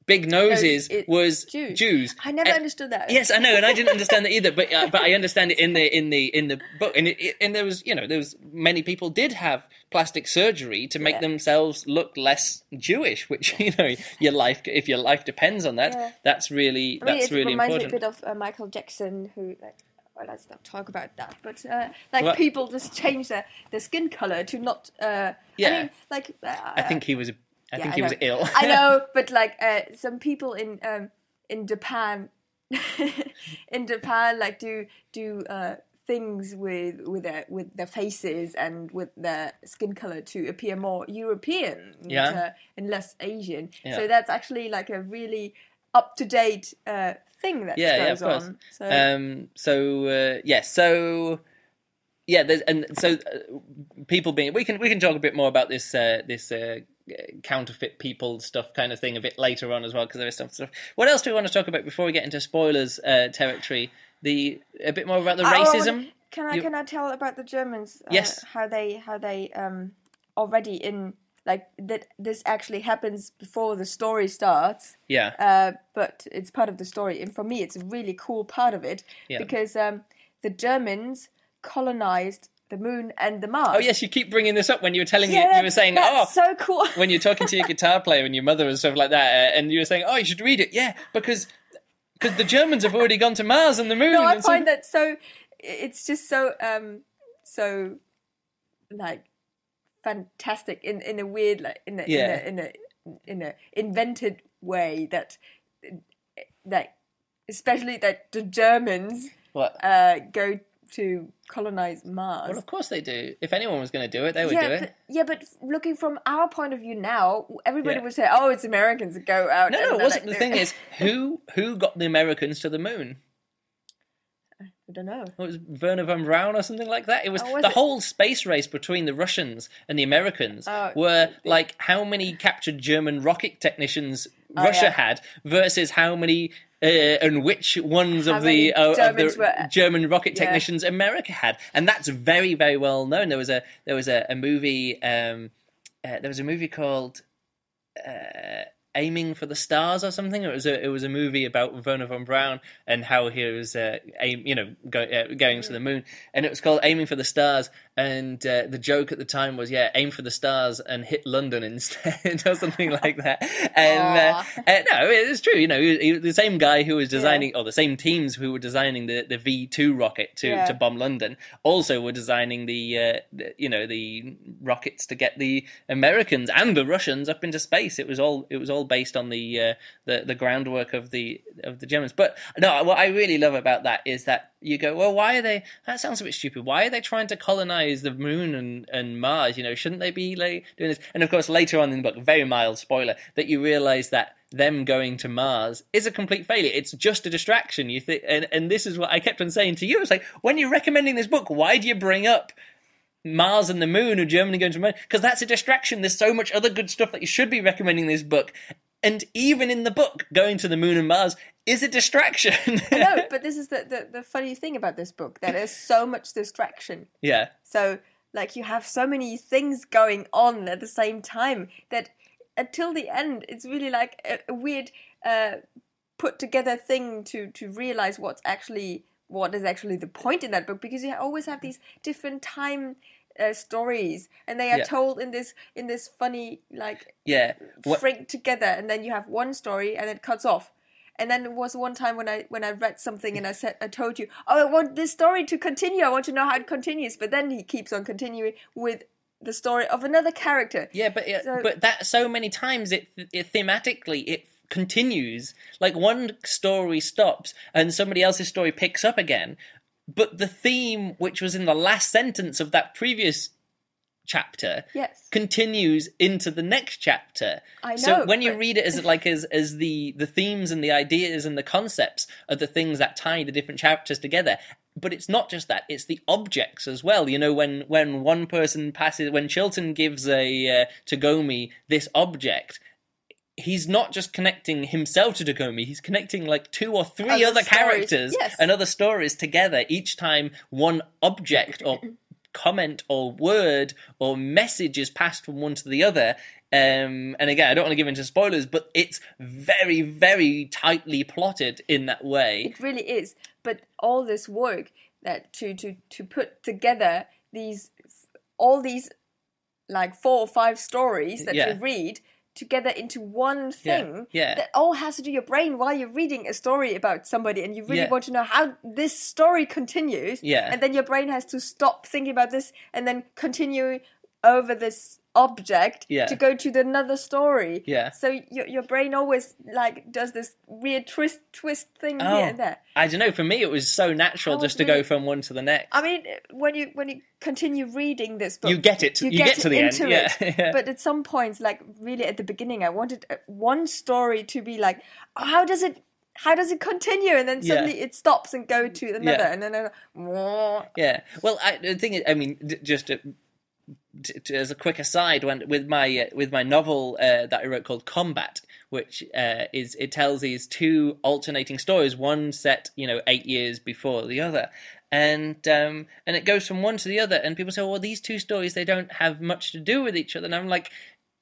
big noses was Jews. I never understood that. Yes, I know, and I didn't understand that either. But I understand it in the book, and there was many people did have plastic surgery to make themselves look less Jewish, which if your life depends on that, that's really important. It reminds me a bit of Michael Jackson, who let's not talk about that. But people just change their skin color to not. I mean, I think he was. I think he was ill. I know, but some people in Japan, do things with their faces and with their skin color to appear more European and less Asian. Yeah. So that's actually like a really up to date thing that goes on. People being we can talk a bit more about this counterfeit people stuff kind of thing a bit later on as well, because there is stuff. What else do we want to talk about before we get into spoilers territory? A bit more about the racism. Can I tell about the Germans? Yes. How they already in that this actually happens before the story starts. Yeah. But it's part of the story, and for me, it's a really cool part of it because the Germans colonized the moon and the Mars. Oh yes, you keep bringing this up when you were telling you were saying, that's so cool. When you're talking to your guitar player and your mother and stuff like that, and you were saying, you should read it. Yeah, because the Germans have already gone to Mars and the moon. No, I find that so. It's just so fantastic in a weird in a invented way that especially that the Germans go to colonize Mars. Well, of course they do. If anyone was going to do it, they would do it. But looking from our point of view now, everybody would say, it's Americans that go out. No, it wasn't. The thing is, who got the Americans to the moon? I don't know. It was Werner von Braun or something like that. It was whole space race between the Russians and the Americans were like how many captured German rocket technicians Russia had versus how many and which ones of the German rocket technicians America had, and that's very, very well known. There was a movie. There was a movie called Aiming for the Stars or something. It was a movie about Werner von Braun and how he was going to the moon, and it was called Aiming for the Stars. And the joke at the time was, aim for the stars and hit London instead, or something like that. And no, it's true. He was the same guy who was designing, or the same teams who were designing the V2 rocket to bomb London, also were designing the rockets to get the Americans and the Russians up into space. It was all based on the groundwork of the Germans. But no, what I really love about that is that you go, well, why are they? That sounds a bit stupid. Why are they trying to colonize the moon and Mars? Shouldn't they be doing this? And of course, later on in the book, very mild spoiler, that you realize that them going to Mars is a complete failure. It's just a distraction. You think, and this is what I kept on saying to you. It's like, when you're recommending this book, why do you bring up Mars and the moon or Germany going to the moon? Because that's a distraction. There's so much other good stuff that you should be recommending this book. And even in the book, going to the moon and Mars is a distraction. I know, but this is the funny thing about this book, that there's so much distraction. Yeah. So, you have so many things going on at the same time that until the end, it's really like a weird put together thing to realize what is actually the point in that book, because you always have these different time stories, and they are told in this funny shrink together, and then you have one story and it cuts off. And then there was one time when I read something and I told you, I want this story to continue, I want to know how it continues, but then he keeps on continuing with the story of another character. Yeah, but that so many times it thematically it continues. Like, one story stops and somebody else's story picks up again, but the theme, which was in the last sentence of that previous chapter, continues into the next chapter. I know. So when you read it as the themes and the ideas and the concepts are the things that tie the different chapters together. But it's not just that; it's the objects as well. When one person passes, when Chilton gives to Gomi this object, he's not just connecting himself to Dagomi, he's connecting like 2 or 3 other characters and other stories together each time one object or comment or word or message is passed from one to the other. And again, I don't want to give into spoilers, but it's very, very tightly plotted in that way. It really is. But all this work that to put together all these like 4 or 5 stories that you read together into one thing, that all has to do your brain while you're reading a story about somebody, and you really want to know how this story continues, and then your brain has to stop thinking about this and then continue over this object to go to another story. So your brain always like does this weird twist thing here and there. I don't know. For me, it was so natural just to go from one to the next. I mean, when you continue reading this book, you get it. You get to the end. Yeah. But at some points, like really at the beginning, I wanted one story to be like, oh, how does it continue? And then suddenly it stops and go to another, and then Well, the thing is, I mean, just. As a quick aside, with my novel that I wrote called Combat, which it tells these 2 alternating stories, one set 8 years before the other, and it goes from one to the other, and people say, well, these 2 stories, they don't have much to do with each other, and I'm like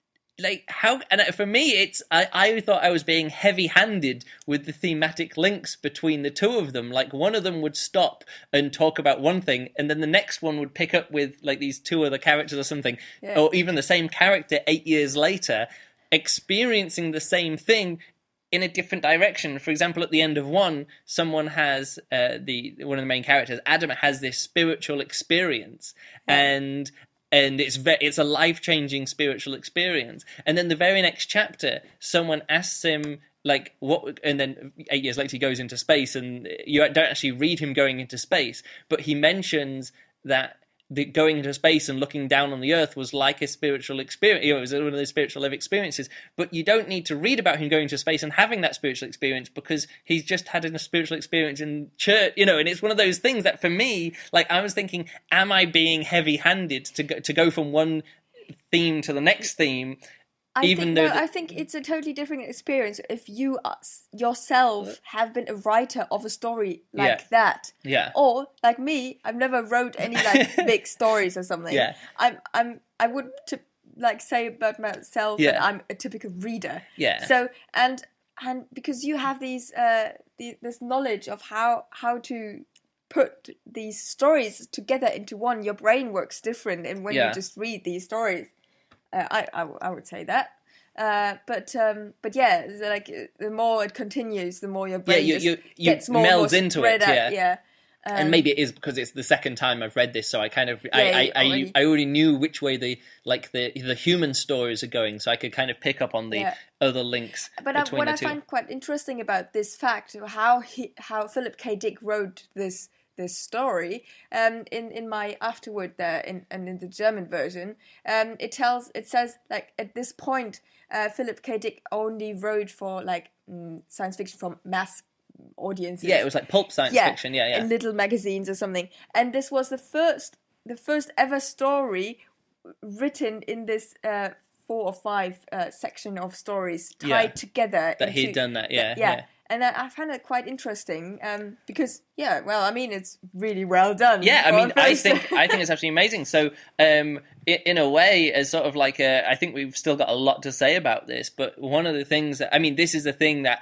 how? And for me, it's I thought I was being heavy-handed with the thematic links between the 2 of them. Like one of them would stop and talk about one thing, and then the next one would pick up with like these 2 other characters or something, or even the same character 8 years later, experiencing the same thing in a different direction. For example, at the end of one, someone has one of the main characters, Adam, has this spiritual experience, and it's a life-changing spiritual experience. And then the very next chapter, someone asks him, like, what? And then 8 years later, he goes into space, and you don't actually read him going into space, but he mentions that going into space and looking down on the earth was like a spiritual experience. It was one of those spiritual life experiences. But you don't need to read about him going to space and having that spiritual experience, because he's just had a spiritual experience in church, and it's one of those things that for me, like, I was thinking, am I being heavy-handed to go from one theme to the next theme? I think it's a totally different experience if you yourself have been a writer of a story like that. Yeah. Or like me, I've never wrote any like big stories or something. Yeah. I would say about myself that I'm a typical reader. Yeah. So and because you have these this knowledge of how to put these stories together into one, your brain works different, and when you just read these stories. I would say that, but yeah, like the more it continues, the more your brain gets more melds into it. Yeah. And maybe it is because it's the second time I've read this, so I kind of I already knew which way the human stories are going, so I could kind of pick up on the other links. But what I find quite interesting about this fact, how Philip K. Dick wrote this story, in my afterword there, and in the German version, it says like at this point, Philip K. Dick only wrote for like science fiction from mass audiences. Yeah, it was like pulp science fiction. Yeah, in little magazines or something. And this was the first ever story written in this 4 or 5 section of stories tied together. That he'd done that. Yeah. And I find it quite interesting because, it's really well done. Yeah, I mean, I think it's absolutely amazing. So, in a way, as sort of like I think we've still got a lot to say about this. But one of the things that, this is a thing that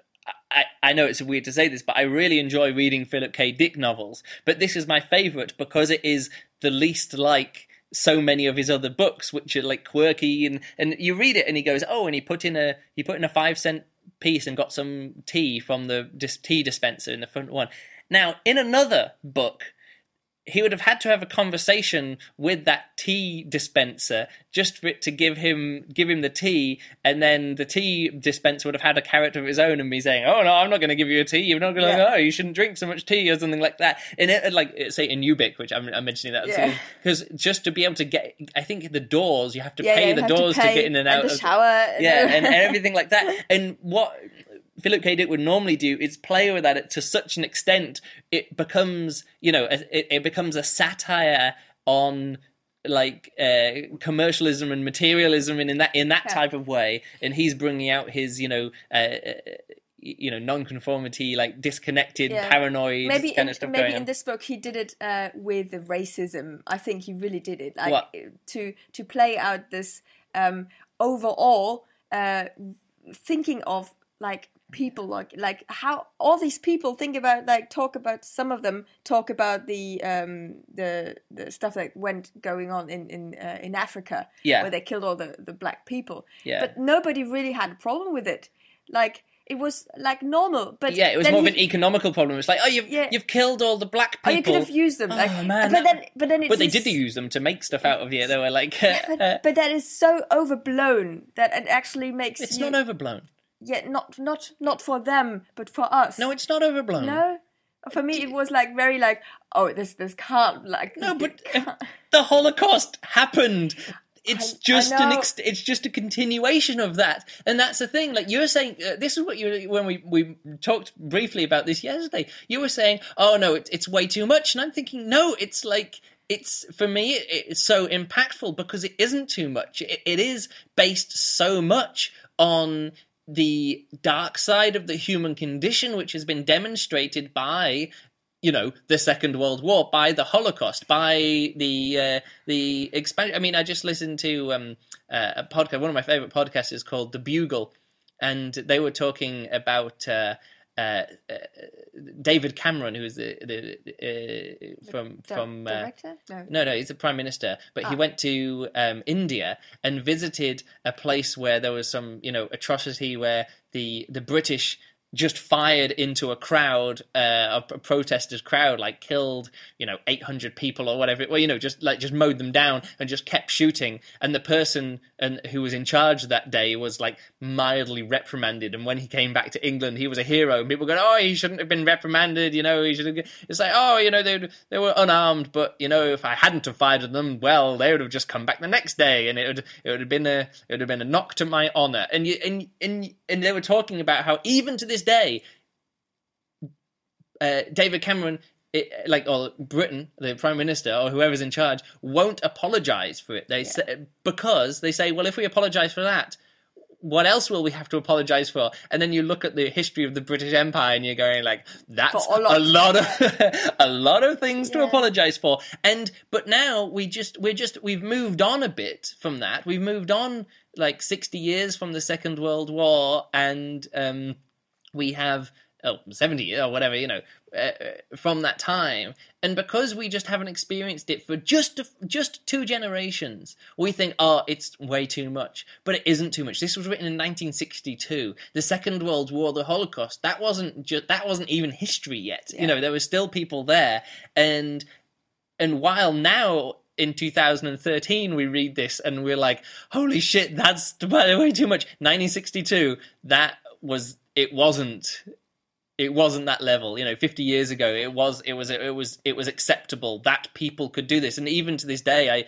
I know it's weird to say this, but I really enjoy reading Philip K. Dick novels. But this is my favourite because it is the least like so many of his other books, which are like quirky, and you read it and he goes, and he put in a 5-cent piece and got some tea from the tea dispenser in the front one. Now, in another book, he would have had to have a conversation with that tea dispenser just for it to give him the tea, and then the tea dispenser would have had a character of his own and be saying, "Oh no, I'm not going to give you a tea. You're not going to. Oh, you shouldn't drink so much tea," or something like that. And it, like say in Ubik, which I'm mentioning that because just to be able to get, I think the doors you have to pay the doors to get in and out of the shower, and everything like that. And what Philip K. Dick would normally do is play with that to such an extent it becomes, it becomes a satire on like commercialism and materialism, and in that type of way. And he's bringing out his, non-conformity, like disconnected, paranoid, maybe kind of stuff going on. Maybe in this book he did it with the racism. I think he really did it, like to play out this overall thinking of like people, like how all these people think about, like some of them talk about the stuff that went going on in Africa, where they killed all the black people, but nobody really had a problem with it. Like it was like normal, but it was more of an economical problem. It's like, oh, you've killed all the black people. Oh, you could have used them. Oh man! But they did use them to make stuff out of you. They were like, but that is so overblown that it actually makes it's not overblown. Yeah, not for them, but for us. No, it's not overblown. No, for me it was like very like, oh, this can't like. No, but the Holocaust happened. It's just a continuation of that, and that's the thing. Like you're saying, this is what when we talked briefly about this yesterday. You were saying, oh no, it's way too much, and I'm thinking, no, it's like. For me, it's so impactful because it isn't too much. It is based so much on the dark side of the human condition, which has been demonstrated by, the Second World War, by the Holocaust, by the expansion. I mean, I just listened to a podcast. One of my favorite podcasts is called The Bugle, and they were talking about David Cameron, who's the director? No, he's the Prime Minister. But he went to India and visited a place where there was some, atrocity where the British just fired into a crowd, a protesters crowd, like killed, 800 people or whatever. Well, just mowed them down and just kept shooting. And the person who was in charge that day was like mildly reprimanded. And when he came back to England, he was a hero. And people go, oh, he shouldn't have been reprimanded. He should have. It's like, oh, they were unarmed, but if I hadn't have fired at them, well, they would have just come back the next day, and it would have been a knock to my honor. And they were talking about how even to this day, David Cameron, or Britain, the Prime Minister or whoever's in charge, won't apologise for it. Because they say, well, if we apologise for that, what else will we have to apologise for? And then you look at the history of the British Empire, and you're going like, that's a lot of things to apologise for. But now we've moved on a bit from that. We've moved on like 60 years from the Second World War, and we have 70 or whatever, from that time. And because we just haven't experienced it for just 2 generations, we think, oh, it's way too much. But it isn't too much. This was written in 1962. The Second World War, the Holocaust, that wasn't even history yet. Yeah. There were still people there. And while now in 2013 we read this and we're like, holy shit, that's way too much. 1962, it wasn't that level. 50 years ago, it was acceptable that people could do this, and even to this day,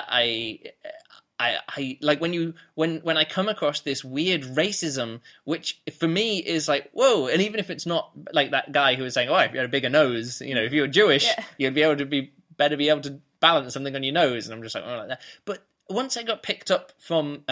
I like when I come across this weird racism, which for me is like, whoa. And even if it's not like that guy who was saying, oh, if you had a bigger nose, if you were Jewish, you'd be able to balance something on your nose, and I'm just like, oh, like that. But once I got picked up from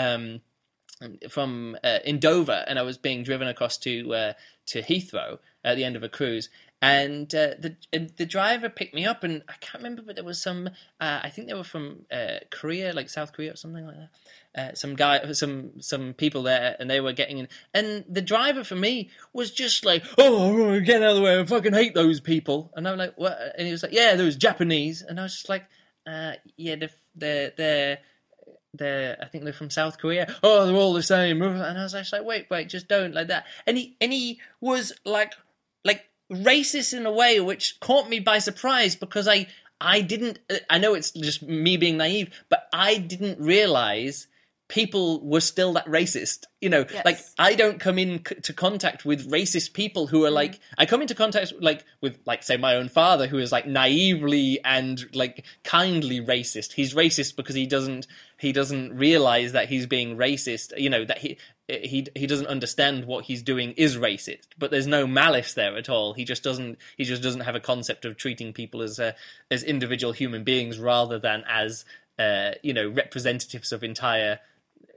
in Dover, and I was being driven across to Heathrow at the end of a cruise, and the driver picked me up, and I can't remember, but there was some I think they were from Korea, like South Korea or something like that. Some people there, and they were getting in, and the driver for me was just like, oh, get out of the way, I fucking hate those people. And I'm like, what? And he was like, yeah, those Japanese. And I was just like, yeah, they're I think they're from South Korea. Oh, they're all the same. And I was just like, wait, just don't like that. And he was like racist in a way which caught me by surprise, because I know it's just me being naive, but I didn't realize people were still that racist. Yes. Like I don't come into contact with racist people who are like, I come into contact with say my own father, who is like naively and like kindly racist. He's racist because he doesn't realize that he's being racist, that he doesn't understand what he's doing is racist, but there's no malice there at all. He just doesn't have a concept of treating people as individual human beings rather than as representatives of entire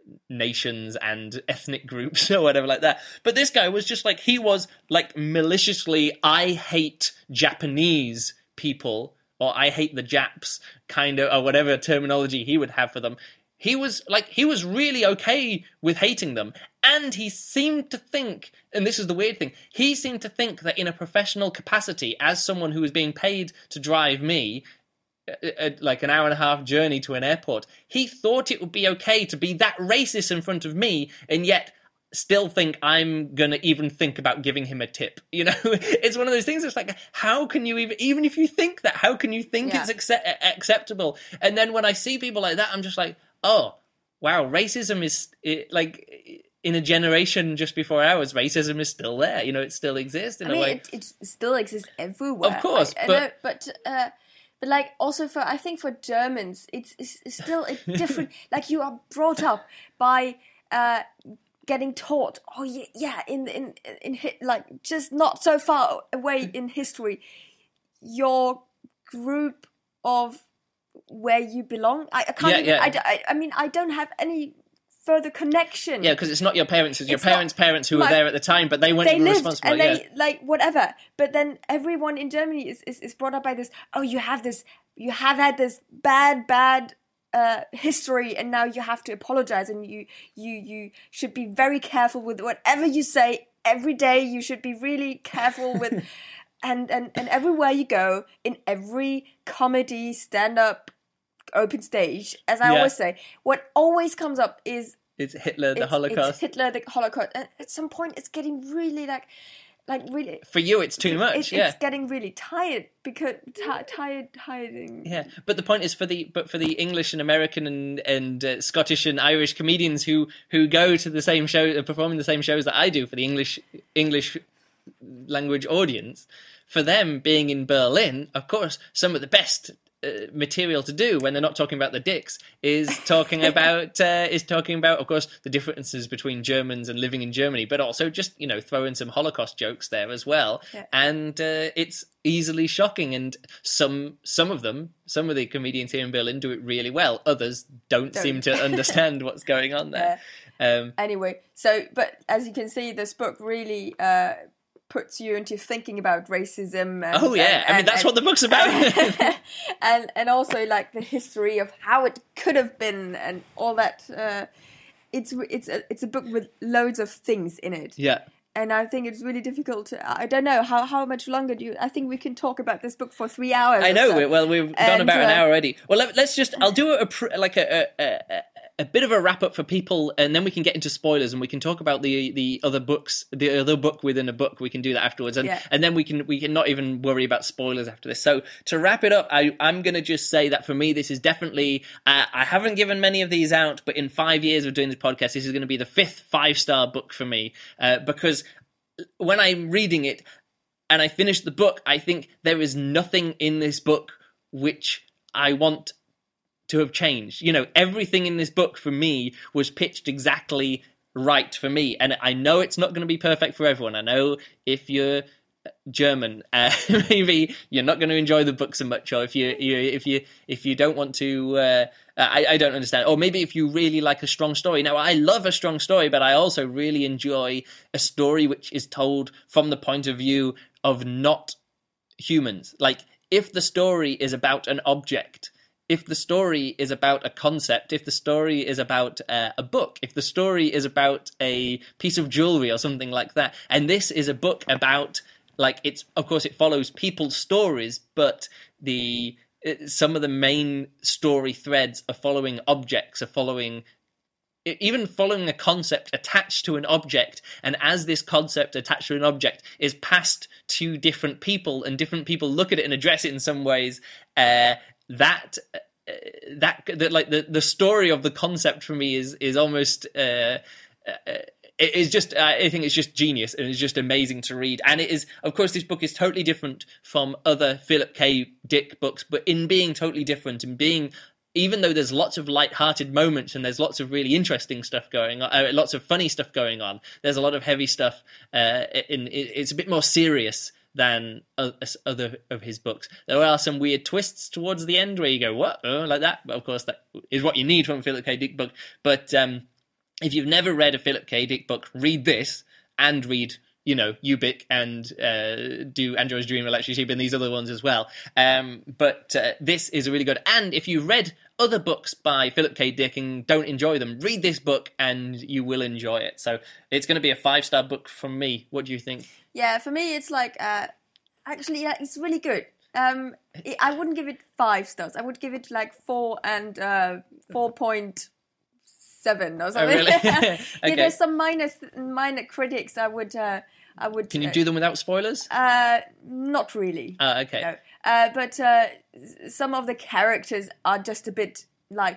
nations and ethnic groups or whatever like that. But this guy was just like, he was like maliciously, I hate Japanese people, or I hate the Japs, kind of, or whatever terminology he would have for them. He was really okay with hating them. And he seemed to think, and this is the weird thing, he seemed to think that in a professional capacity, as someone who was being paid to drive me, like an hour and a half journey to an airport, he thought it would be okay to be that racist in front of me, and yet still think I'm gonna even think about giving him a tip. You know, it's one of those things that's like, how can you even if you think that, how can you think it's acceptable? And then when I see people like that, I'm just like, oh, wow, racism is, like, in a generation just before ours, racism is still there. You know, it still exists in a way. It still exists everywhere. Of course, but like, also I think for Germans, it's still a different. Like, you are brought up by getting taught. Oh yeah, in like, just not so far away in history, your group of where you belong. I can't. I mean, I don't have any further connection. Yeah, because it's not your parents, it's your parents who were there at the time, but they weren't even responsible. And they, like, whatever. But then everyone in Germany is brought up by this, oh, you have had this bad history, and now you have to apologize, and you should be very careful with whatever you say every day. You should be really careful with and everywhere you go, in every comedy, stand-up, open stage, as I always say, what always comes up is it's Hitler, the Holocaust. It's Hitler, the Holocaust. And at some point, it's getting really like really. For you, it's too much. It's getting really tired because tiring. Yeah, but the point is for the English and American and Scottish and Irish comedians who go to the same show, performing the same shows that I do for the English language audience. For them, being in Berlin, of course, some of the best material to do when they're not talking about the dicks is talking about of course the differences between Germans and living in Germany, but also just, you know, throw in some Holocaust jokes there as well. And it's easily shocking, and some of the comedians here in Berlin do it really well. Others don't seem to understand what's going on there. Anyway, so but as you can see, this book really puts you into thinking about racism. I mean, that's what the book's about. and also, like, the history of how it could have been and all that. It's a book with loads of things in it. Yeah. And I think it's really difficult to, I don't know, how much longer I think we can talk about this book for 3 hours. I know, well, we've gone about an hour already. Well, let's just, I'll do a bit of a wrap up for people, and then we can get into spoilers, and we can talk about the other books, the other book within a book. We can do that afterwards, and then we can not even worry about spoilers after this. So to wrap it up, I'm going to just say that for me, this is definitely, I haven't given many of these out, but in 5 years of doing this podcast, this is going to be the 5th 5-star book for me, because when I'm reading it and I finish the book, I think there is nothing in this book which I want to have changed. You know, everything in this book for me was pitched exactly right for me, and I know it's not going to be perfect for everyone. I know if you're German, maybe you're not going to enjoy the book so much, or if you don't want to, I don't understand. Or maybe if you really like a strong story. Now, I love a strong story, but I also really enjoy a story which is told from the point of view of not humans. Like, if the story is about an object, if the story is about a concept, if the story is about a book, if the story is about a piece of jewelry or something like that, and this is a book about, like, it's, of course, it follows people's stories, but some of the main story threads are following objects, even following a concept attached to an object, and as this concept attached to an object is passed to different people, and different people look at it and address it in some ways, that the story of the concept for me is almost it is just, I think it's just genius, and it's just amazing to read. And it is, of course, this book is totally different from other Philip K. Dick books, but in being totally different, and being, even though there's lots of light-hearted moments and there's lots of really interesting stuff going on, lots of funny stuff going on, there's a lot of heavy stuff. It's a bit more serious than other of his books. There are some weird twists towards the end where you go, what? Oh, like that. But of course, that is what you need from a Philip K. Dick book. But if you've never read a Philip K. Dick book, read this and read, Ubik and do Android's Dream, Electric Sheep, and these other ones as well. But this is really good. And if you've read other books by Philip K. Dick and don't enjoy them, read this book and you will enjoy it. So it's going to be a 5-star book from me. What do you think? Yeah, for me, it's like, actually, yeah, it's really good. I wouldn't give it 5 stars. I would give it like 4 and 4.7 or something. Oh, really? Okay. Yeah, there's some minor critics. I would. Can you do them without spoilers? Not really. Okay. No. But some of the characters are just a bit like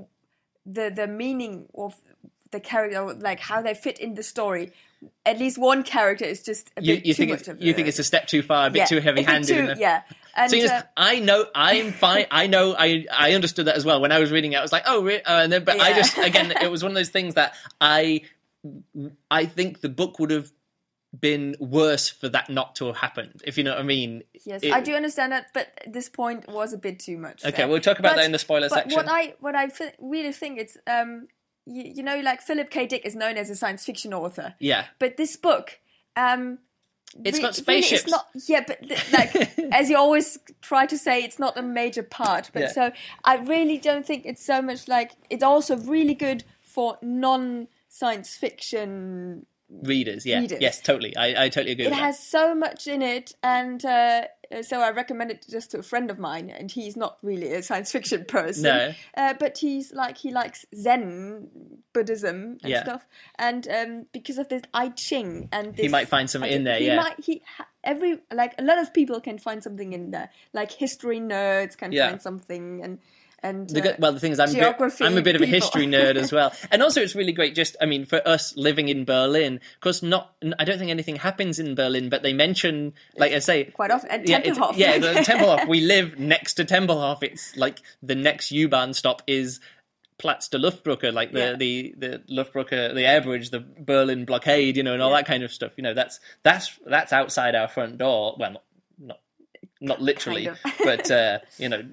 the meaning of the character, like how they fit in the story. At least one character is just a bit too much of. You think it's a step too far, a bit too heavy-handed. Yeah. And, so I know I'm fine. I know I understood that as well when I was reading it. I was like, oh, really? But I just, again, it was one of those things that I think the book would have been worse for that not to have happened, if you know what I mean. Yes, I do understand that, but this point was a bit too much. Okay, we'll talk about that in the spoiler section. What I really think it's you know, like Philip K. Dick is known as a science fiction author. Yeah. But this book, it's got spaceships. Really, but like as you always try to say, it's not a major part. But so I really don't think it's so much like, it's also really good for non-science fiction readers. Yes, totally. I totally agree with that. It has so much in it, and so I recommend it just to a friend of mine, and he's not really a science fiction person. No. But he likes Zen Buddhism and stuff, and because of this I Ching, and this, he might find something in there. A lot of people can find something in there, like history nerds can find something, and the thing is, I'm a bit of a history nerd as well. And also it's really great for us living in Berlin, because I don't think anything happens in Berlin, but they mention, like I say... Quite often, and Tempelhof. Tempelhof. We live next to Tempelhof. It's like the next U-Bahn stop is Platz der Luftbrücke, like the Luftbrücke, the air bridge, the Berlin blockade, and all that kind of stuff. That's outside our front door. Well, not literally, kind of. but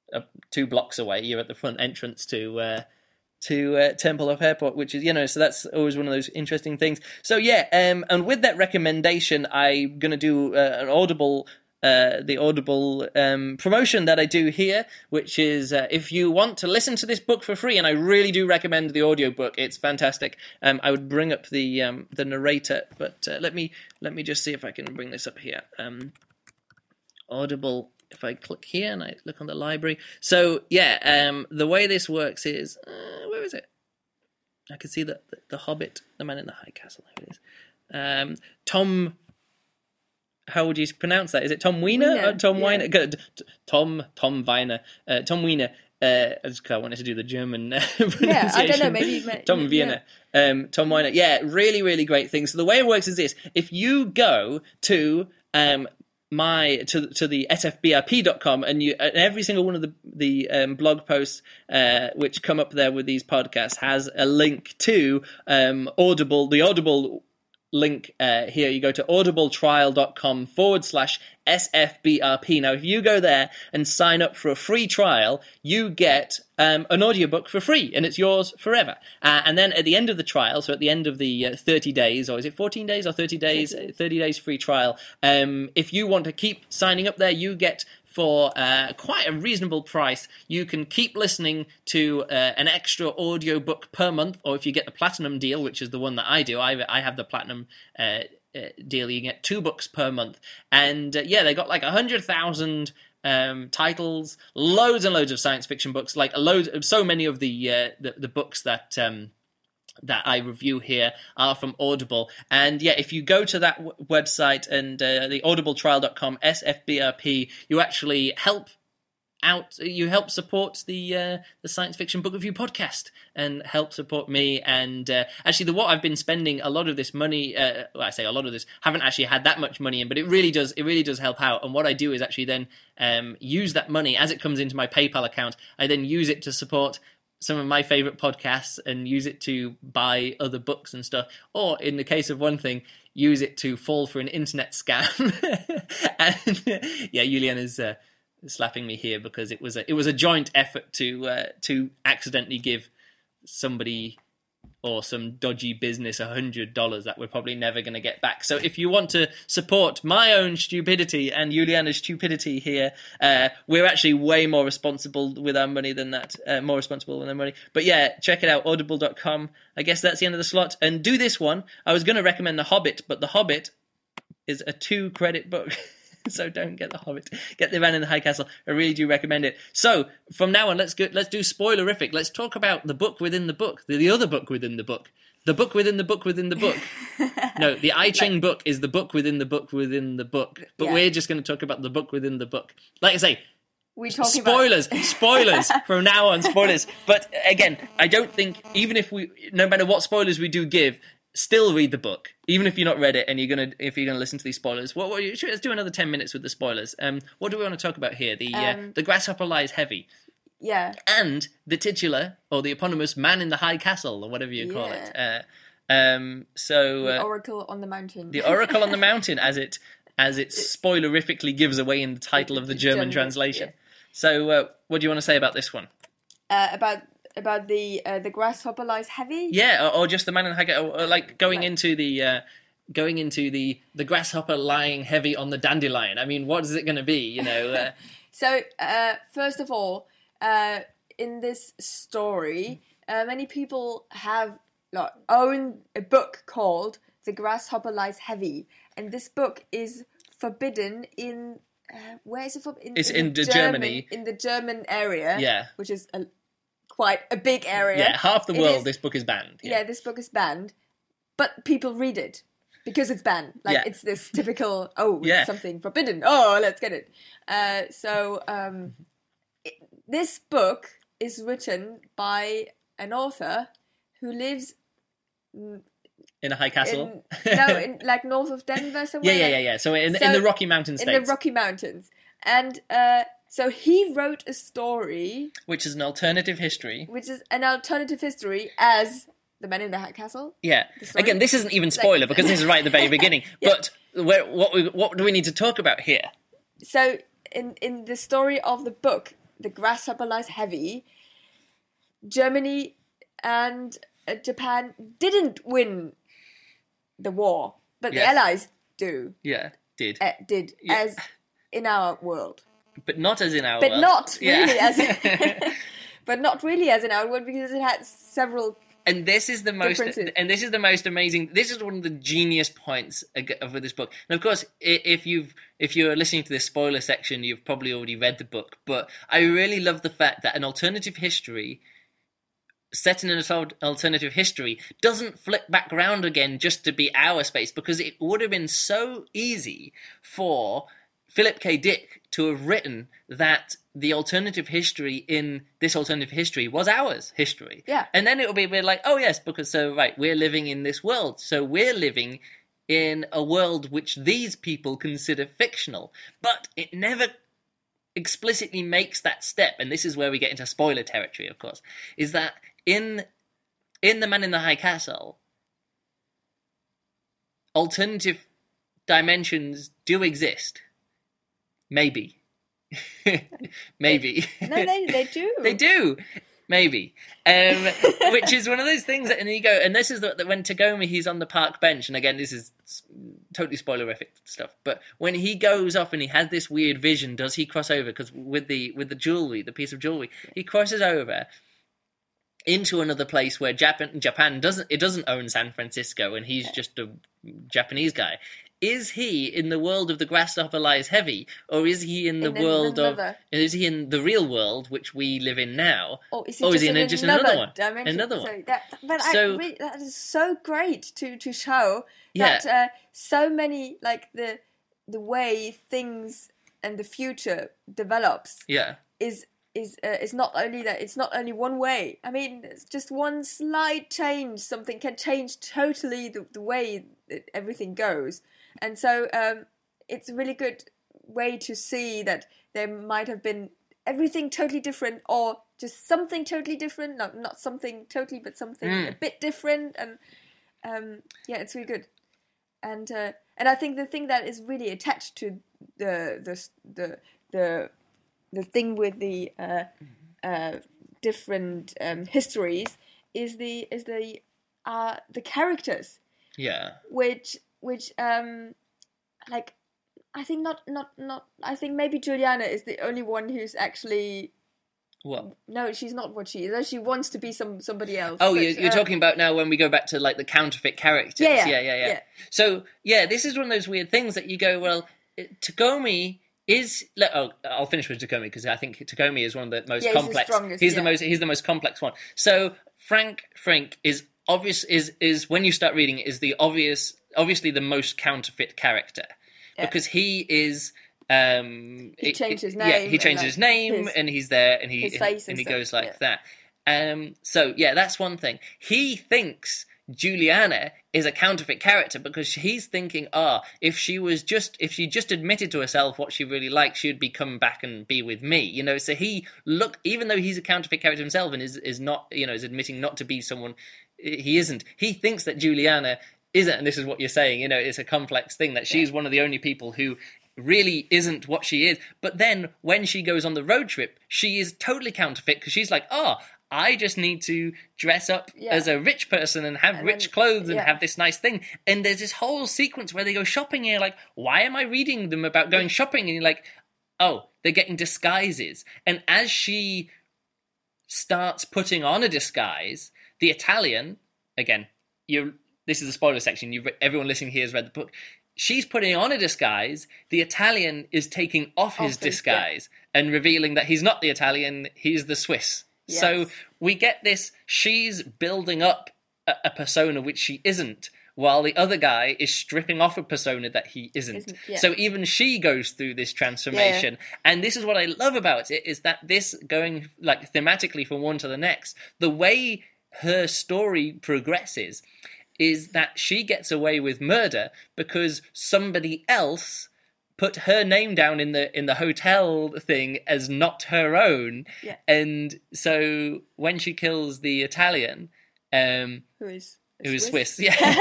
2 blocks away, you're at the front entrance to Tempelhof Airport, which is so that's always one of those interesting things. So and with that recommendation, I'm gonna do an Audible. The Audible promotion that I do here, which is if you want to listen to this book for free, and I really do recommend the audiobook, it's fantastic. I would bring up the narrator, but let me just see if I can bring this up here. Audible. If I click here and I look on the library. So, the way this works is... where is it? I can see the Hobbit, The Man in the High Castle. There it is. Tom... How would you pronounce that? Is it Tom Weiner? Or Tom Weiner? Good. Tom Weiner. Tom Weiner. I wanted to do the German pronunciation. Yeah, I don't know, maybe... Tom Weiner. Tom Weiner. Yeah, really, really great thing. So the way it works is this. If you go to... to the sfbrp.com, and every single one of the blog posts which come up there with these podcasts has a link to Audible. The Audible link here, you go to audibletrial.com/SFBRP. Now, if you go there and sign up for a free trial, you get an audiobook for free, and it's yours forever. And then at the end of the trial, so at the end of the 30 days, or is it 14 days or 30 days? 30 days free trial. If you want to keep signing up there, you get, for quite a reasonable price, you can keep listening to an extra audiobook per month, or if you get the Platinum deal, which is the one that I do, I have the Platinum deal, you get 2 books per month. And they got like 100,000 titles, loads and loads of science fiction books, like so many of the books that I review here are from Audible. And if you go to that website and the audibletrial.com SFBRP, you actually help support the Science Fiction Book Review podcast, and help support me. And actually, what I've been spending a lot of this money, I say a lot of this, haven't actually had that much money in, but it really does help out. And what I do is actually then use that money as it comes into my PayPal account. I then use it to support some of my favorite podcasts, and use it to buy other books and stuff, or in the case of one thing, use it to fall for an internet scam. And Julian is slapping me here because it was a joint effort to accidentally give somebody or some dodgy business $100 that we're probably never going to get back. So if you want to support my own stupidity and Juliana's stupidity here, we're actually way more responsible with our money than that. More responsible with our money. But yeah, check it out, audible.com. I guess that's the end of the slot. And do this one. I was going to recommend The Hobbit, but The Hobbit is a 2-credit book. So don't get The Hobbit. Get The Man in the High Castle. I really do recommend it. So from now on, let's do spoilerific. Let's talk about the book within the book, the other book within the book, the book within the book within the book. No, the I Ching book is the book within the book within the book. But we're just going to talk about the book within the book. Like I say, spoilers from now on, spoilers. But again, I don't think, even if no matter what spoilers we do give, still read the book, even if you've not read it and if you're gonna listen to these spoilers. Let's do another 10 minutes with the spoilers. What do we want to talk about here? The grasshopper lies heavy. Yeah. And the titular or the eponymous man in the high castle or whatever you call it. The Oracle on the Mountain. The Oracle on the Mountain, as it spoilerifically gives away in the title of the German translation. Yeah. So, what do you want to say about this one? About the grasshopper lies heavy? Yeah, or just the man in the high castle, or like going into the grasshopper lying heavy on the dandelion. I mean, what is it going to be? So, first of all, in this story, many people have own a book called The Grasshopper Lies Heavy, and this book is forbidden in where is it forbidden? It's in Germany, in the German area. Yeah, which is quite a big area. Yeah, half the world. This book is banned. Yeah, this book is banned, but people read it because it's banned. It's this typical it's something forbidden. Oh, let's get it. This book is written by an author who lives in a high castle. North of Denver somewhere. Yeah. So in the Rocky Mountain states. In the Rocky Mountains, and. So he wrote a story... Which is an alternative history. As The Man in the High Castle. Yeah. Again, this isn't even spoiler because this is right at the very beginning. Yeah. But what do we need to talk about here? So in the story of the book, The Grasshopper Lies Heavy, Germany and Japan didn't win the war, but the Allies do. Yeah, did. As in our world. But not as in our world. But not really as in our world, because it had several And this is the most amazing. This is one of the genius points of this book. And of course, if you're listening to this spoiler section, you've probably already read the book. But I really love the fact that an alternative history set in an alternative history doesn't flip back around again just to be our space, because it would have been so easy for Philip K. Dick to have written that the alternative history in this alternative history was ours history. Yeah. And then it will be like, oh yes, because we're living in this world. So we're living in a world which these people consider fictional. But it never explicitly makes that step, and this is where we get into spoiler territory, of course, is that in The Man in the High Castle, alternative dimensions do exist. Maybe. Maybe. No, they do. They do. Maybe. Which is one of those things that, and you go, and this is when Tagomi, he's on the park bench, and again, this is totally spoilerific stuff, but when he goes off and he has this weird vision, does he cross over? Because with the jewelry, the piece of jewelry, he crosses over into another place where Japan doesn't own San Francisco, and he's just a Japanese guy. Is he in the world of The Grasshopper Lies Heavy, or is he in the world is he in the real world which we live in now, or is he just in another one? Dimension? Another one. That is so great to show that so many, like the way things and the future develops. Yeah. Is not only that, it's not only one way. I mean, it's just one slight change, something can change totally the way that everything goes. And so it's a really good way to see that there might have been everything totally different, or just something totally different. Not something totally, but something a bit different. And it's really good. And I think the thing that is really attached to the thing with the different histories is the the characters. Yeah. Which like, I think not. I think maybe Juliana is the only one who's actually. What? No, she's not what she is. She wants to be somebody else. Oh, you're talking about now when we go back to like the counterfeit characters. Yeah. So this is one of those weird things that you go, well, Tagomi is. I'll finish with Tagomi because I think Tagomi is one of the most complex. He's the most complex one. So Frank Frink is obvious. Is when you start reading it, is the obviously the most counterfeit character because he is. He changed his name. Yeah, he changes his name, and he's there, and he goes like that. So that's one thing. He thinks Juliana is a counterfeit character because he's thinking, if she just admitted to herself what she really likes, she'd be coming back and be with me, you know. So even though he's a counterfeit character himself and is not, you know, is admitting not to be someone he isn't. He thinks that Juliana isn't, and this is what you're saying, you know, it's a complex thing that she's one of the only people who really isn't what she is. But then when she goes on the road trip, she is totally counterfeit because she's like, I just need to dress up as a rich person and have rich clothes and have this nice thing. And there's this whole sequence where they go shopping and you're like, why am I reading them about going shopping? And you're like, they're getting disguises. And as she starts putting on a disguise, the Italian, again, this is a spoiler section, everyone listening here has read the book, she's putting on a disguise, the Italian is taking off his disguise and revealing that he's not the Italian, he's the Swiss. Yes. So we get this, she's building up a persona which she isn't, while the other guy is stripping off a persona that he isn't. So even she goes through this transformation. And this is what I love about it, is that this going like thematically from one to the next, the way her story progresses is that she gets away with murder because somebody else put her name down in the hotel thing as not her own. Yeah. And so when she kills the Italian, who is Swiss,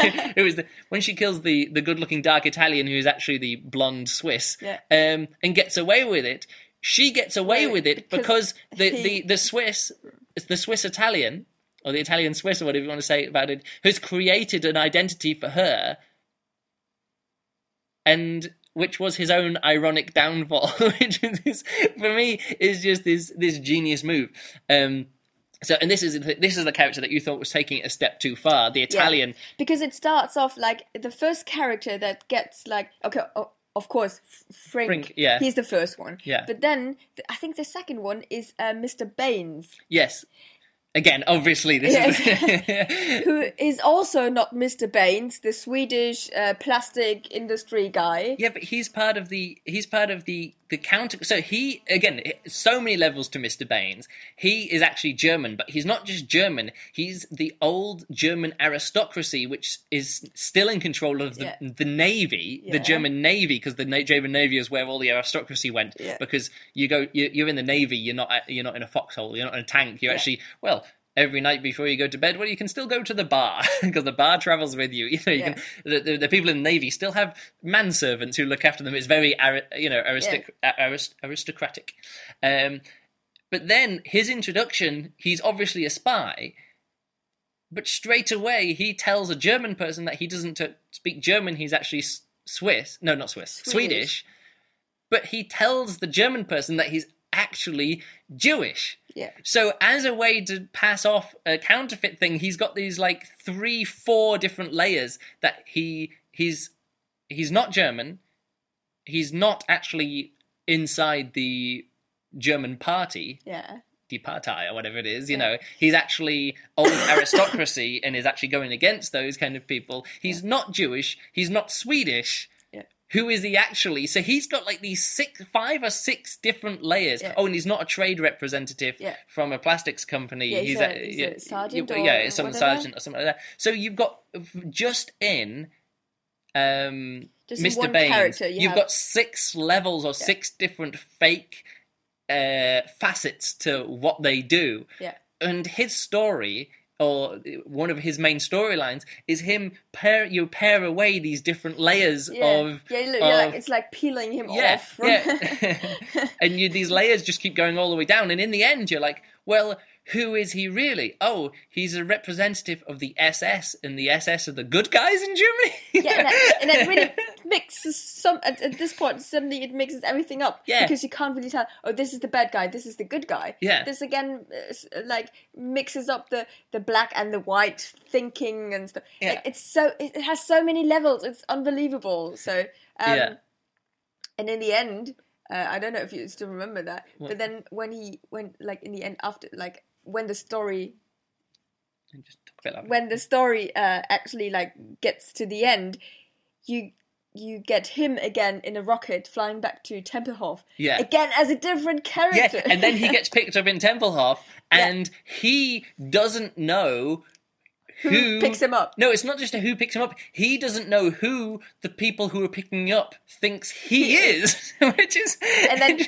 when she kills the good-looking dark Italian who is actually the blonde Swiss, and gets away with it, she gets away with it because the Swiss Italian, or the Italian Swiss, or whatever you want to say about it, has created an identity for her, and which was his own ironic downfall, which is, for me, is just this genius move. So, and this is the character that you thought was taking it a step too far, the Italian. Because it starts off like the first character that gets like, of course, Frink, he's the first one. Yeah. But then, I think the second one is Mr. Baines. Yes. Again, obviously, this is... who is also not Mr. Baines, the Swedish plastic industry guy. Yeah, but he's part of the counter... So he, again, so many levels to Mr. Baines. He is actually German, but he's not just German. He's the old German aristocracy, which is still in control of the Navy, the German Navy, because the German Navy is where all the aristocracy went. Yeah. Because you're in the Navy, you're not in a foxhole, you're not in a tank. You're actually, every night before you go to bed, you can still go to the bar because the bar travels with you. You know, you can. The people in the Navy still have manservants who look after them. It's very, aristocratic. But then his introduction, he's obviously a spy, but straight away he tells a German person that he doesn't speak German. He's actually Swedish. But he tells the German person that he's actually Jewish. Yeah. So as a way to pass off a counterfeit thing, he's got these like 3-4 different layers that he's not German. He's not actually inside the German party. Yeah. Die Partei or whatever it is, you know. He's actually old aristocracy and is actually going against those kind of people. He's not Jewish. He's not Swedish. Who is he actually? So he's got like these 5 or 6 different layers. Yeah. Oh, and he's not a trade representative from a plastics company. Yeah, he's a sergeant some sergeant or something like that. So you've got just in Mr. Baines, you've got 6 levels or 6 different fake facets to what they do. Yeah. And his story, or one of his main storylines, is him pair away these different layers of... like, it's like peeling him off. And these layers just keep going all the way down, and in the end you're like, well, who is he really? Oh, he's a representative of the SS, and the SS are the good guys in Germany? and that really mixes at this point, suddenly it mixes everything up. Yeah. Because you can't really tell, oh, this is the bad guy, this is the good guy. Yeah. This again, mixes up the black and the white thinking and stuff. Yeah. It has so many levels, it's unbelievable. So, and in the end, I don't know if you still remember that, but then when in the end, after, when the story actually gets to the end, you get him again in a rocket flying back to Tempelhof. Yeah. Again as a different character. Yeah, and then he gets picked up in Tempelhof, and he doesn't know who picks him up. No, it's not just who picks him up. He doesn't know who the people who are picking him up thinks he is, which is. And then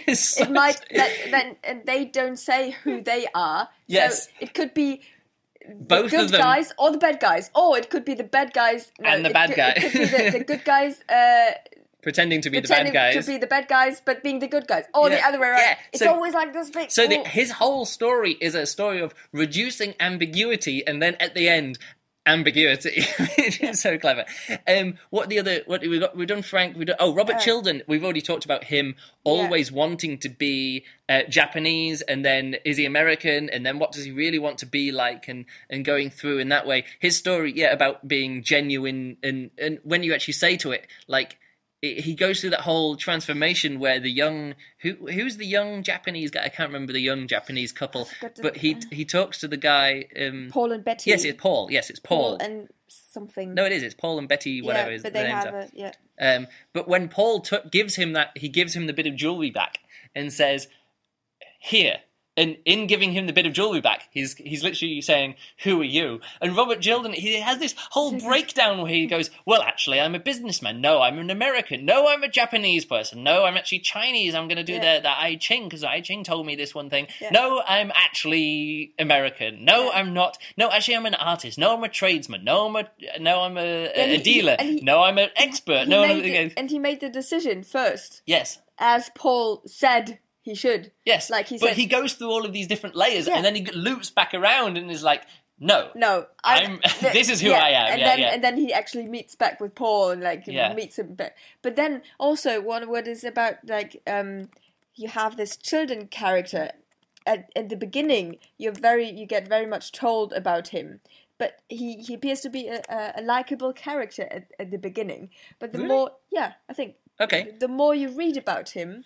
and they don't say who they are. Yes. So it could be both the good of them, guys or the bad guys, or it could be the bad guys and the bad guy. It could be the good guys. Pretending to be the bad guys. To be the bad guys, but being the good guys. Or the other way around. Yeah. It's always like this big... So his whole story is a story of reducing ambiguity, and then at the end, ambiguity. It is so clever. What have we got? We've done Frank. Robert Childen. We've already talked about him always wanting to be Japanese, and then is he American, and then what does he really want to be like, and going through in that way. His story, about being genuine, and when you actually say to it, he goes through that whole transformation where the young who's the young Japanese guy? I can't remember the young Japanese couple, but he talks to the guy. Paul and Betty. Yes, it's Paul. Yes, it's Paul. Paul and something. No, it is. It's Paul and Betty. Whatever but the names are. But when Paul gives him the bit of jewelry back and says, "Here." And in giving him the bit of jewelry back, he's literally saying, "Who are you?" And Robert Childen, he has this whole breakdown where he goes, "Well, actually, I'm a businessman. No, I'm an American. No, I'm a Japanese person. No, I'm actually Chinese. I'm going to do the I Ching because I Ching told me this one thing. Yeah. No, I'm actually American. No, I'm not. No, actually, I'm an artist. No, I'm a tradesman. No, I'm a dealer. No, I'm an expert. And he made the decision first. Yes, as Paul said. He should. Yes. But he goes through all of these different layers, and then he loops back around and is like, no, this is who I am. And then he actually meets back with Paul and meets him back. But then also what is about you have this Childen character at the beginning. You get very much told about him. But he appears to be a likable character at the beginning. But the more, I think, the more you read about him,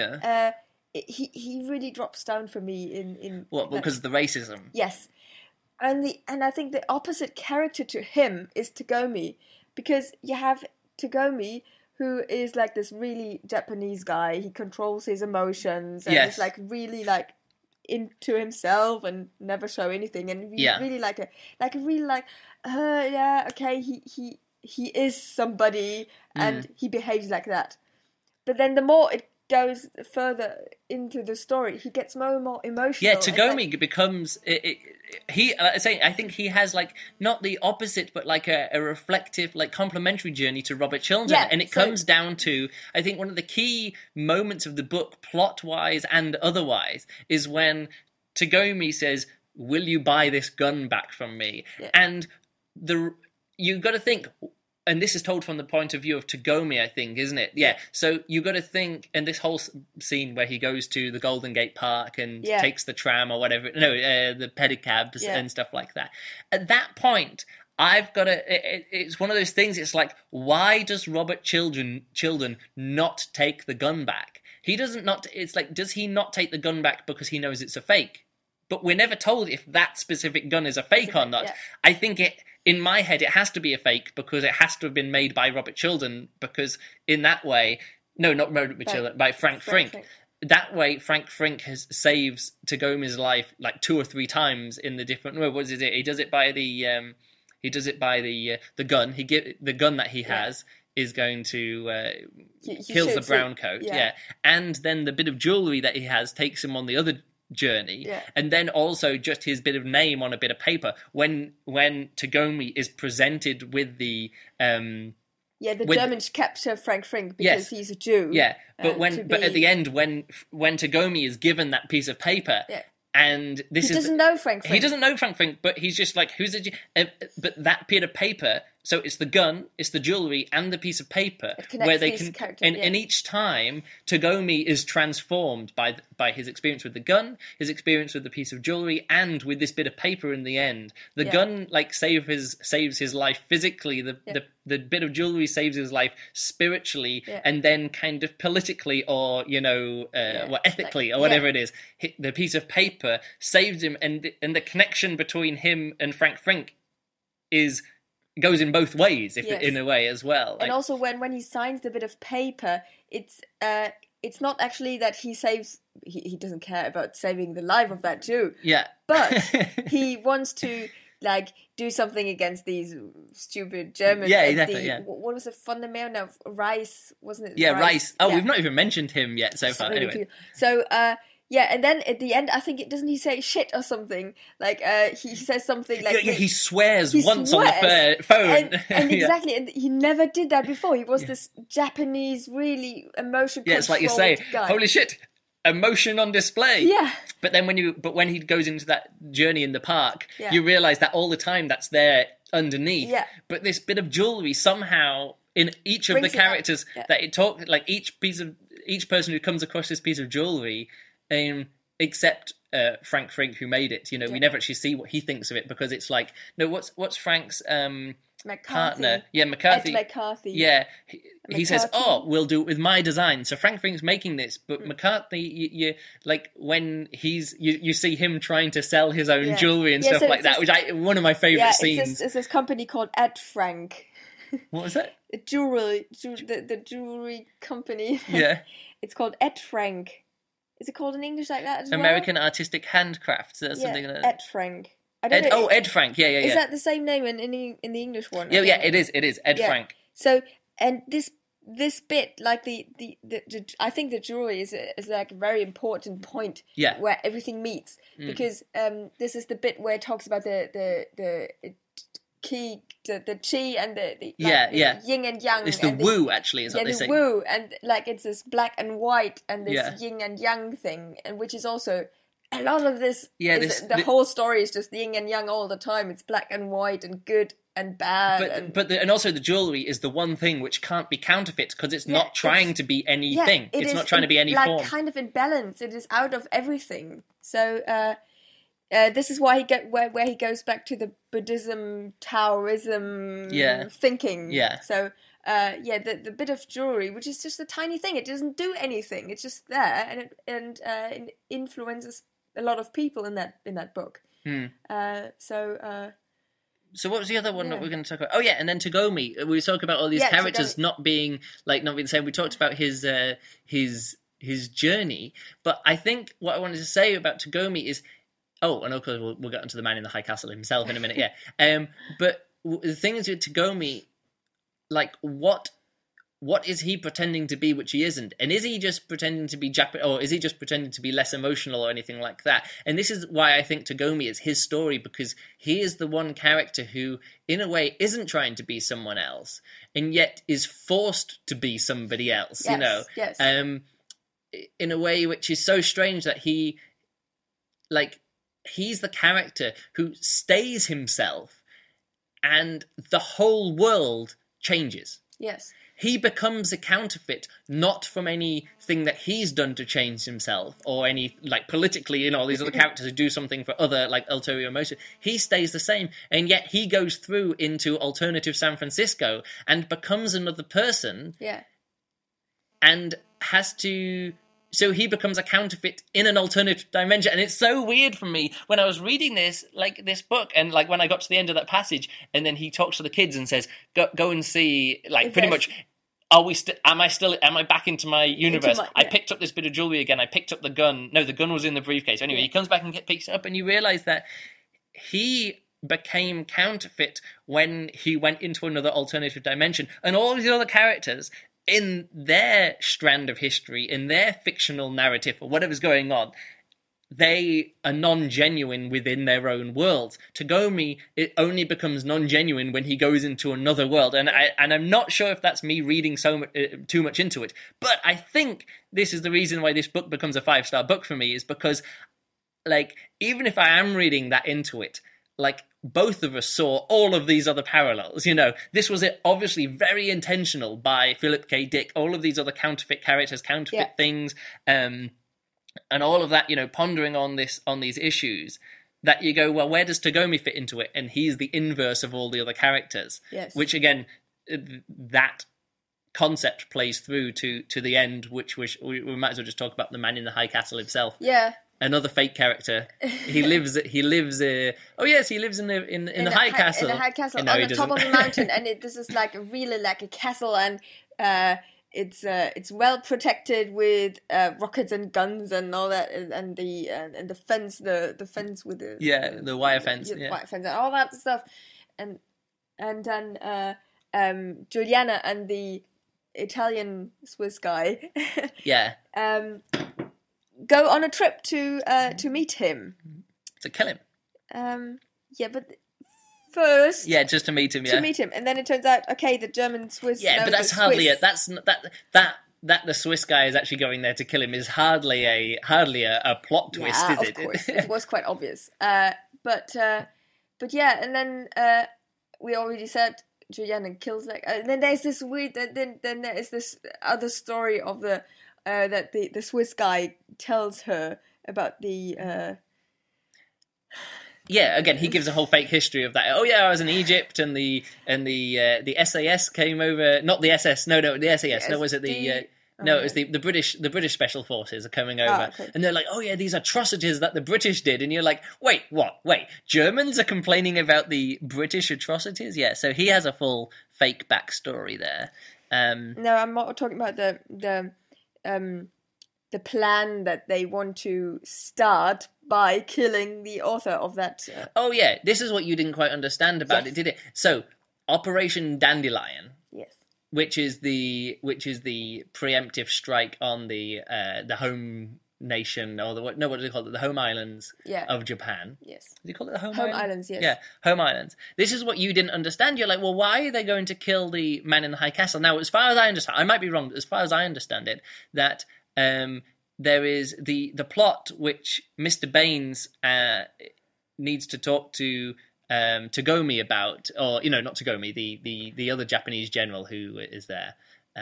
he really drops down for me in because of the racism. Yes, and I think the opposite character to him is Tagomi, because you have Tagomi who is like this really Japanese guy. He controls his emotions and is really into himself and never show anything, and really he is somebody and he behaves like that. But then the more it goes further into the story, he gets more and more emotional. Yeah, Tagomi becomes I think he has not the opposite, but a reflective, complementary journey to Robert Childen, and it comes down to, I think, one of the key moments of the book, plot-wise and otherwise, is when Tagomi says, "Will you buy this gun back from me?" Yeah. And you've got to think. And this is told from the point of view of Tagomi, I think, isn't it? Yeah. So you got to think, and this whole scene where he goes to the Golden Gate Park and takes the tram or whatever, the pedicabs and stuff like that. At that point, I've got to. It's one of those things. It's like, why does Robert Childen not take the gun back? He doesn't not. It's like, does he not take the gun back because he knows it's a fake? But we're never told if that specific gun is a fake or not. Yeah. I think in my head, it has to be a fake because it has to have been made by Robert Childen, because in that way, no, not Robert Childen, by Frank Frink. That way, Frank Frink saves Tagomi's life 2 or 3 times in the different. What is it? He does it by the gun. The gun that he has is going to kills the brown coat. Yeah, and then the bit of jewelry that he has takes him on the other journey, and then also just his bit of name on a bit of paper when Tagomi is presented with the Germans capture Frank Frink because he's a Jew. Yeah, but at the end when Tagomi is given that piece of paper, And this he doesn't know Frank Frink. He doesn't know Frank Frink, but he's just like, who's the... but that bit of paper, so it's the gun, it's the jewellery, and the piece of paper, where they can... And each time, Tagomi is transformed by his experience with the gun, his experience with the piece of jewellery, and with this bit of paper in the end. The gun, like, saves his life physically, the bit of jewellery saves his life spiritually, and then kind of politically, or, ethically, or whatever it is. The piece of paper saves him, and the connection between him and Frank Frink goes in both ways, in a way as well. And also when he signs the bit of paper, it's not actually that he saves. He doesn't care about saving the life of that Jew. Yeah, but he wants to do something against these stupid Germans. Yeah, exactly. What was it? Von der Meer? No, Rice, wasn't it? Yeah, Rice. Oh, we've not even mentioned him yet so far. Really anyway, so. And then at the end, I think doesn't he say shit or something? He says something like... he swears once on the phone. And exactly, and he never did that before. He was this Japanese, really emotion-controlled it's like you say, guy. Holy shit, emotion on display. Yeah. But then when he goes into that journey in the park, you realise that all the time that's there underneath. Yeah. But this bit of jewellery somehow... in each of the characters that it talks... Like, each person who comes across this piece of jewellery... except Frank Frink, who made it, we never actually see what he thinks of it, because it's like, no, what's Frank's partner? Yeah, McCarthy. Ed McCarthy. Yeah, he says, we'll do it with my design. So Frank Frink's making this, but McCarthy, you like when you see him trying to sell his own jewellery and stuff like that, which one of my favourite scenes. It's this company called Ed Frank. What was that? The jewelry company. Yeah, it's called Ed Frank. Is it called in English like that as American Artistic Handcrafts. That's something like that. Ed Frank. Ed Frank. Yeah. Is that the same name in the English one? Yeah, it is. It is Ed Frank. So, and this bit, like the I think the jewelry is like a very important point. Yeah. Where everything meets, because this is the bit where it talks about the qi, the qi and the yin and yang. It's the woo, actually, is what they say. Yeah, the woo, and like it's this black and white and this yin and yang thing, and which is also a lot of this. Yeah, the whole story is just yin and yang all the time. It's black and white and good and bad. And also the jewellery is the one thing which can't be counterfeit, because it's not trying to be anything. It's not trying to be any form. Like kind of in balance. It is out of everything. So. This is why where he goes back to the Buddhism, Taoism thinking. Yeah. So the bit of jewelry, which is just a tiny thing, it doesn't do anything. It's just there, and it influences a lot of people in that book. So what was the other one that we're going to talk about? Oh yeah, and then Tagomi. We talk about all these characters not being the same. We talked about his journey, but I think what I wanted to say about Tagomi is. Oh, and of course we'll get onto the man in the high castle himself in a minute, yeah. But the thing is with Tagomi, like, what is he pretending to be which he isn't? And is he just pretending to be Japanese, or is he just pretending to be less emotional or anything like that? And this is why I think Tagomi is his story, because he is the one character who, in a way, isn't trying to be someone else, and yet is forced to be somebody else, Yes. In a way which is so strange that he's the character who stays himself, and the whole world changes. Yes. He becomes a counterfeit, not from anything that he's done to change himself, or any, politically, all these other characters who do something for other, ulterior motives. He stays the same, and yet he goes through into alternative San Francisco and becomes another person. Yeah. And has to... So he becomes a counterfeit in an alternative dimension. And it's so weird for me when I was reading this book, and when I got to the end of that passage, and then he talks to the kids and says, go and see, pretty much, am I back into my universe? I picked up this bit of jewelry again. I picked up the gun. No, the gun was in the briefcase. Anyway, he comes back and picks it up, and you realize that he became counterfeit when he went into another alternative dimension. And all these other characters, in their strand of history, in their fictional narrative, or whatever's going on, they are non-genuine within their own world. Tagomi, it only becomes non-genuine when he goes into another world, and I'm not sure if that's me reading too much into it, but I think this is the reason why this book becomes a 5-star book for me, is because like, even if I am reading that into it, like, both of us saw all of these other parallels, you know. This was obviously very intentional by Philip K. Dick, all of these other counterfeit characters, counterfeit things, and all of that, you know, pondering on these issues, that you go, well, where does Tagomi fit into it? And he's the inverse of all the other characters. Yes. Which, again, that concept plays through to the end, which we might as well just talk about the man in the high castle himself. Yeah. Another fake character. He lives. He lives in the high castle. In the high castle on the top of the mountain, and this is like really like a castle, and it's well protected with rockets and guns and all that, and the fence, the fence with the wire fence, wire fence, and all that stuff, and then Juliana and the Italian Swiss guy, go on a trip to meet him, to kill him. But first, just to meet him, to meet him, and then it turns out, okay, the German Swiss. Yeah, but that's hardly it. That's that the Swiss guy is actually going there to kill him is hardly a plot twist, is it? Of course, it was quite obvious. But yeah, and then we already said Juliana kills that. And then there's this weird. Then there is this other story of the. That the Swiss guy tells her about the. Again, he gives a whole fake history of that. Oh yeah, I was in Egypt, and the SAS came over. Not the SS. No, the SAS. No, was it the? No, it was the British Special Forces are coming over, and they're like, oh yeah, these atrocities that the British did, and you're like, wait, what? Wait, Germans are complaining about the British atrocities? Yeah, so he has a full fake backstory there. No, I'm not talking about the plan that they want to start by killing the author of that. Oh yeah, this is what you didn't quite understand about it, did it? So, Operation Dandelion. Yes. Which is the preemptive strike on the home nation, or what do they call it? The home islands of Japan. Yes. Do you call it the home islands? Yes. Yeah, home islands. This is what you didn't understand. You're like, well, why are they going to kill the man in the high castle? Now, as far as I understand, I might be wrong, but as far as I understand it, that there is the plot which Mr. Baines needs to talk to Tagomi about, or not Tagomi, the other Japanese general who is there.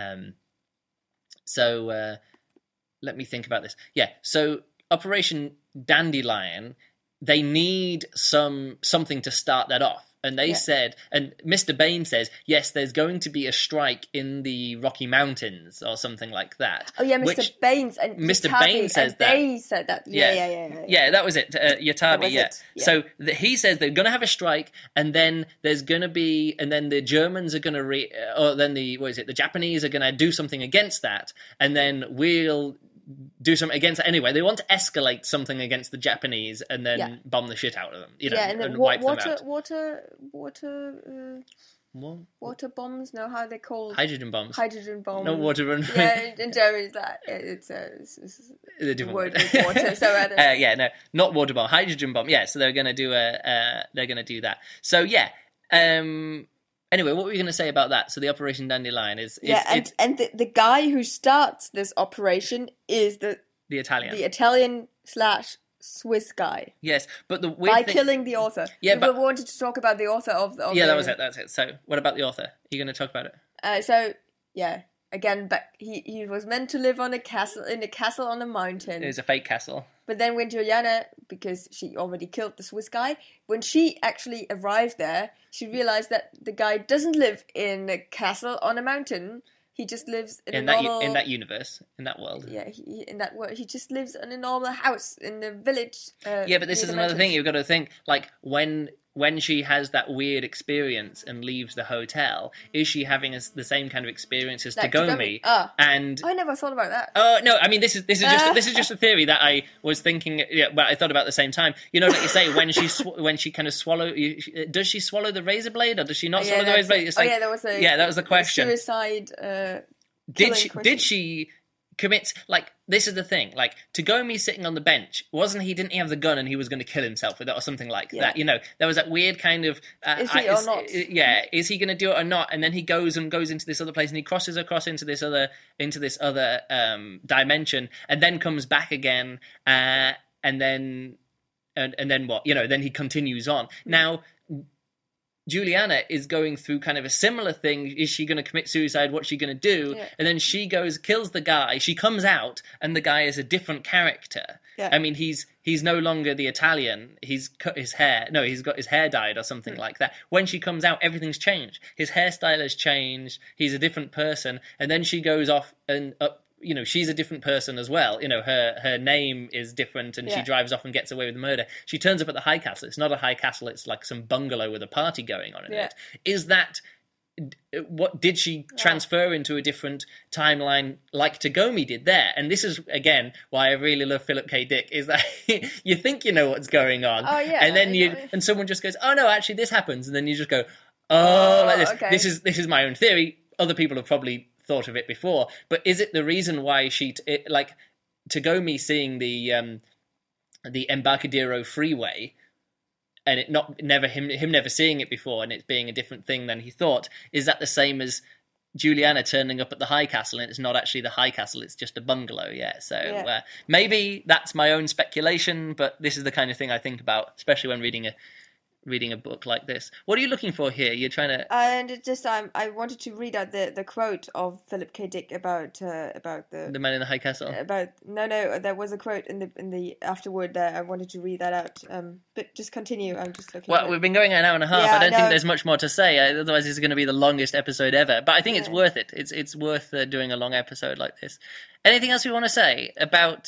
So let me think about this. Yeah, so Operation Dandelion, they need something to start that off. And they said, and Mr. Bain says, yes, there's going to be a strike in the Rocky Mountains or something like that. Oh yeah, Mr. Baines and Mr. Yatabe, Bain says that. They said that. Yeah, that was it. Yatabe, yeah. So he says they're going to have a strike, and then there's going to be, and then the Germans are going to, or then the Japanese are going to do something against that, and then we'll do something against it anyway. They want to escalate something against the Japanese and then bomb the shit out of them, and wipe them out. Water bombs? No, how are they called? Hydrogen bombs. Hydrogen bombs. No water bombs. Yeah, in German it's a different word with water. So no, not water bomb. Hydrogen bomb. Yeah, so they're going to do that. So yeah. Anyway, what were you going to say about that? So the Operation Dandelion is and the guy who starts this operation is the Italian / Swiss guy. Yes, but the weird thing, killing the author. Yeah, we wanted to talk about the author of that was it. That's it. So what about the author? Are you going to talk about it? Again, but he was meant to live in a castle on a mountain. It was a fake castle. But then when Juliana, because she already killed the Swiss guy, when she actually arrived there, she realized that the guy doesn't live in a castle on a mountain. He just lives in that universe, in that world. Yeah, in that world, he just lives in a normal house in the village. But this is another thing you've got to think. Like when she has that weird experience and leaves the hotel, is she having the same kind of experience as Tagomi? And I never thought about that. Oh no, I mean this is just a theory that I was thinking. Yeah, but I thought about at the same time. Like you say, when she kind of does she swallow the razor blade or does she not swallow the razor blade? It's like, that was the question. Suicide. Did she commits, like, this is the thing, like, Tagomi sitting on the bench, didn't he have the gun and he was going to kill himself with it or something like that, there was that weird kind of is he or not? Is he going to do it or not? And then he goes into this other place and he crosses across into this other dimension and then comes back again, and then and then what? Then he continues on. Now, Juliana is going through kind of a similar thing. Is she going to commit suicide? What's she going to do? Yeah. And then she kills the guy. She comes out, and the guy is a different character. Yeah. I mean, he's no longer the Italian. He's cut his hair. No, he's got his hair dyed or something like that. When she comes out, everything's changed. His hairstyle has changed. He's a different person. And then she goes off and she's a different person as well. Her name is different, and she drives off and gets away with murder. She turns up at the High Castle. It's not a high castle. It's like some bungalow with a party going on in it. Is that... What did she transfer into a different timeline like Tagomi did there? And this is, again, why I really love Philip K. Dick, is that you think you know what's going on. Oh, yeah. And then and someone just goes, oh, no, actually, this happens. And then you just go, like this. Okay. This is my own theory. Other people have probably thought of it before, but is it the reason why Tagomi seeing the Embarcadero freeway and it him never seeing it before, and it being a different thing than he thought, is that the same as Juliana turning up at the High Castle and it's not actually the High Castle, it's just a bungalow? Maybe that's my own speculation, but this is the kind of thing I think about, especially when reading a book like this. What are you looking for here? You're trying to... And it just I wanted to read out the quote of Philip K. Dick about the Man in the High Castle. There was a quote in the afterword there. I wanted to read that out. But just continue. I'm just looking. Well, we've been going an hour and a half. I don't think there's much more to say. Otherwise, this is going to be the longest episode ever. But I think it's worth it. It's worth doing a long episode like this. Anything else we want to say about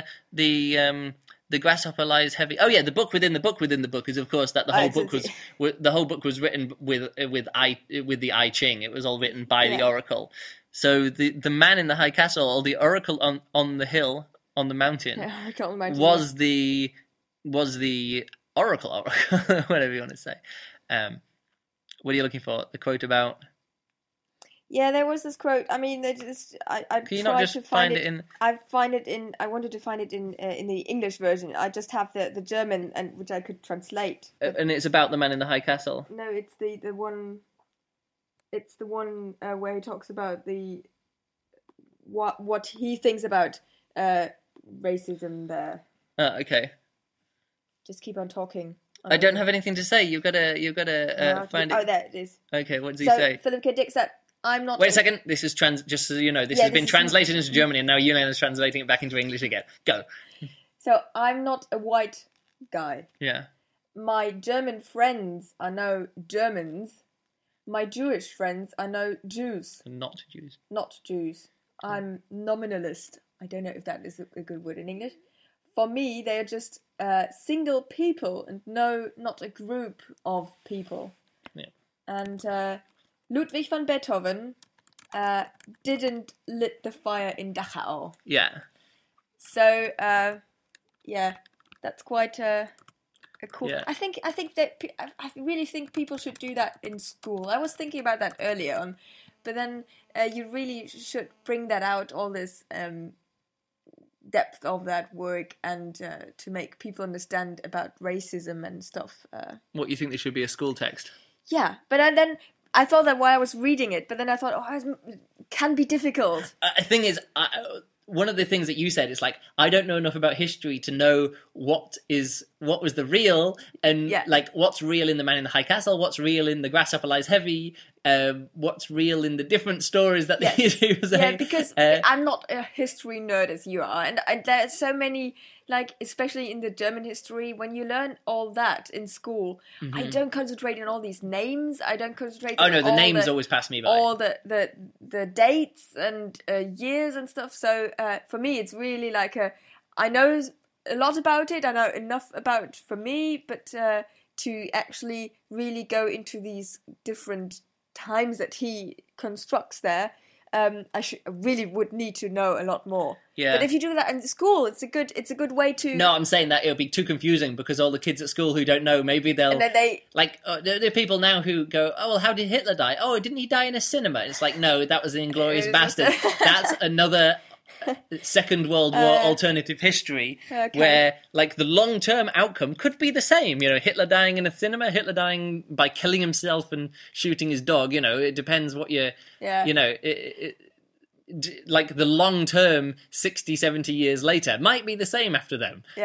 The Grasshopper Lies Heavy? Oh yeah, the book within the book within the book is, of course, that the whole book was written with the I Ching. It was all written by the Oracle. So the man in the High Castle, or the Oracle on the hill on the mountain, was the Oracle, whatever you want to say. What are you looking for? The quote about? Yeah, there was this quote. I mean, I Can you not just find it in? I wanted to find it in the English version. I just have the German, and which I could translate. And it's about the man in the High Castle. No, it's the one. It's the one where he talks about what he thinks about racism there. Oh, okay. Just keep on talking. I don't have anything to say. You've got to find it. Oh, there it is. Okay, what does he say? Philip K. Dick said, I'm not... Wait a second, this is just so you know, this has been translated into German, and now Juliana's translating it back into English again. Go. So, I'm not a white guy. Yeah. My German friends are no Germans. My Jewish friends are no Jews. Not Jews. Not Jews. I'm nominalist. I don't know if that is a good word in English. For me, they are just single people, and not a group of people. Yeah. And... Ludwig van Beethoven didn't lit the fire in Dachau. Yeah. So, that's quite a cool... Yeah. I think that... I really think people should do that in school. I was thinking about that earlier on. But then you really should bring that out, all this depth of that work, and to make people understand about racism and stuff. What, you think there should be a school text? Yeah, but then... I thought that while I was reading it, but then I thought, it can be difficult. The thing is, one of the things that you said is like, I don't know enough about history to know what was the real, and like what's real in The Man in the High Castle, what's real in The Grasshopper Lies Heavy, what's real in the different stories that they do. Yeah, because I'm not a history nerd as you are, and there are so many, like, especially in the German history, when you learn all that in school, I don't concentrate on all these names. I don't concentrate on the names always pass me by. All the dates and years and stuff. So for me, it's really like I know a lot about it. I know enough about for me, but to actually really go into these different times that he constructs there, I really would need to know a lot more. Yeah. But if you do that in school, it's a good way to... No, I'm saying that it'll be too confusing, because all the kids at school who don't know, maybe they'll... And then they... Like, there are people now who go, oh, well, how did Hitler die? Oh, didn't he die in a cinema? It's like, no, that was the Inglourious Bastard. That's another... Second World War alternative history, where like the long-term outcome could be the same. Hitler dying in a cinema, Hitler dying by killing himself and shooting his dog. It depends what you... like the long-term 60, 70 years later might be the same after them. Yeah.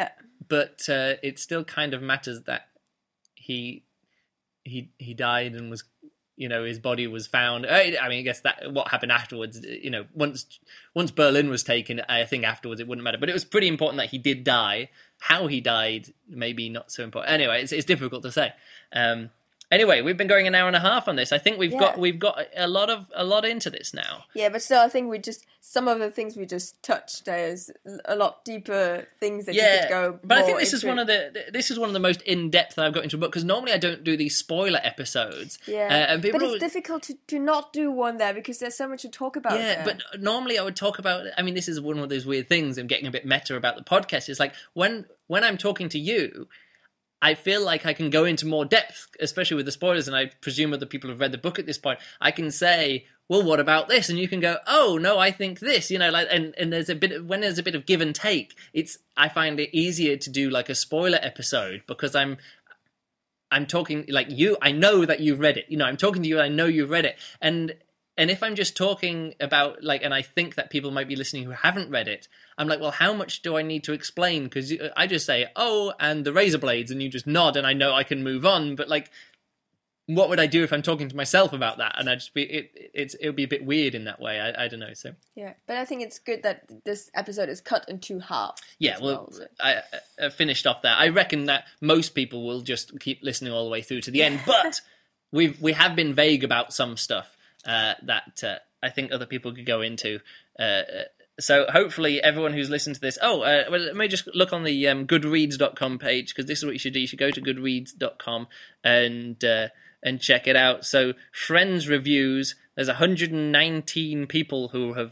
but it still kind of matters that he died and was, his body was found. I mean, I guess that what happened afterwards, once Berlin was taken, I think afterwards it wouldn't matter. But it was pretty important that he did die. How he died, maybe not so important. Anyway, it's difficult to say. Anyway, we've been going an hour and a half on this. I think we've got a lot into this now. Yeah, but still, I think some of the things we just touched. There's a lot deeper things that you could go. But I think this is one of the most in depth that I've got into a book, because normally I don't do these spoiler episodes. Yeah, but it's difficult to not do one there because there's so much to talk about. Yeah, but normally I would talk about. I mean, this is one of those weird things. I'm getting a bit meta about the podcast. It's like when I'm talking to you, I feel like I can go into more depth, especially with the spoilers, and I presume other people have read the book at this point. I can say, well, what about this? And you can go, oh, no, I think this, and there's when there's a bit of give and take, I find it easier to do like a spoiler episode because I'm talking like you, I know that you've read it, I'm talking to you, I know you've read it. And if I'm just talking about, and I think that people might be listening who haven't read it, I'm like, well, how much do I need to explain? Because I just say, oh, and the razor blades, and you just nod, and I know I can move on. But, what would I do if I'm talking to myself about that? And it'll be a bit weird in that way. I don't know. So yeah, but I think it's good that this episode is cut in two halves. Yeah, I finished off there. I reckon that most people will just keep listening all the way through to the end. But we have been vague about some stuff. That I think other people could go into. So hopefully everyone who's listened to this... let me just look on the goodreads.com page, because this is what you should do. You should go to goodreads.com and check it out. So Friends Reviews, there's 119 people who have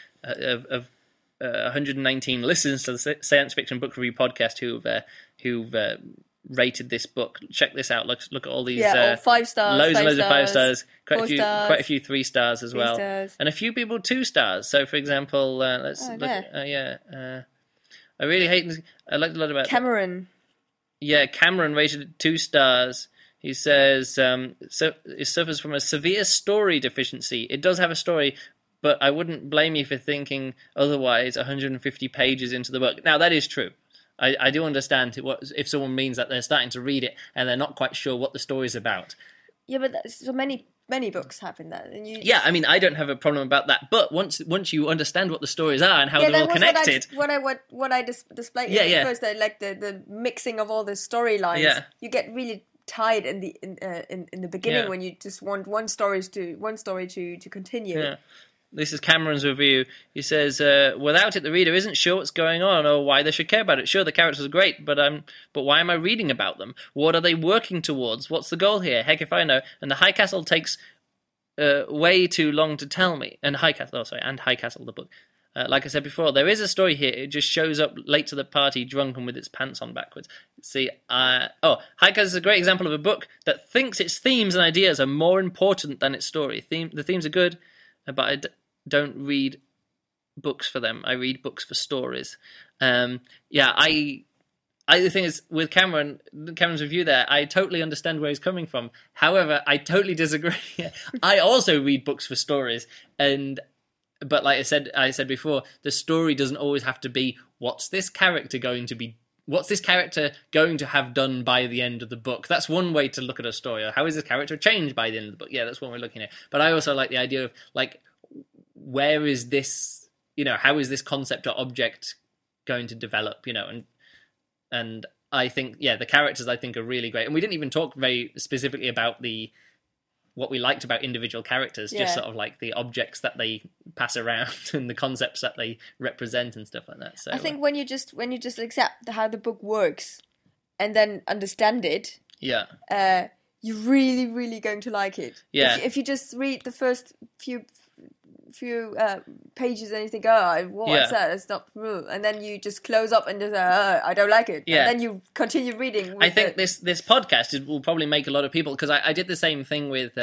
119 listens to the Science Fiction Book Review podcast who've rated this book. Check this out. Look at all these. All 5 stars. Loads and loads of 5 stars. Quite stars, a few 3 stars as well. Stars. And a few people 2 stars. So, for example, let's look. I really hate. I liked a lot about Cameron. Cameron rated it 2 stars. He says it suffers from a severe story deficiency. It does have a story, but I wouldn't blame you for thinking otherwise. 150 pages into the book. Now that is true. I do understand if someone means that they're starting to read it and they're not quite sure what the story's about. Yeah, but so many books have in that. And I mean, I don't have a problem about that. But once you understand what the stories are and how they're all connected, what I displayed first, the mixing of all the storylines, you get really tired in the beginning when you just want one story to continue. Yeah. This is Cameron's review. He says, without it, the reader isn't sure what's going on or why they should care about it. Sure, the characters are great, but why am I reading about them? What are they working towards? What's the goal here? Heck if I know. And the High Castle takes way too long to tell me. And High Castle, the book. Like I said before, there is a story here. It just shows up late to the party, drunk and with its pants on backwards. See, High Castle is a great example of a book that thinks its themes and ideas are more important than its story. The themes are good, but I don't read books for them. I read books for stories. The thing is, with Cameron's review there, I totally understand where he's coming from. However, I totally disagree. I also read books for stories, but like I said before, the story doesn't always have to be what's this character going to have done by the end of the book. That's one way to look at a story. Or how is this character changed by the end of the book? Yeah, that's what we're looking at. But I also like the idea of where is this, how is this concept or object going to develop, and I think, the characters I think are really great. And we didn't even talk very specifically about what we liked about individual characters, just sort of like the objects that they pass around and the concepts that they represent and stuff like that. So I think when you just accept how the book works and then understand it, you're really, really going to like it. Yeah. If you just read the first few pages and you think, what's that? It's not true. And then you just close up and just I don't like it. Yeah. And then you continue reading. I think this podcast will probably make a lot of people, because I did the same thing with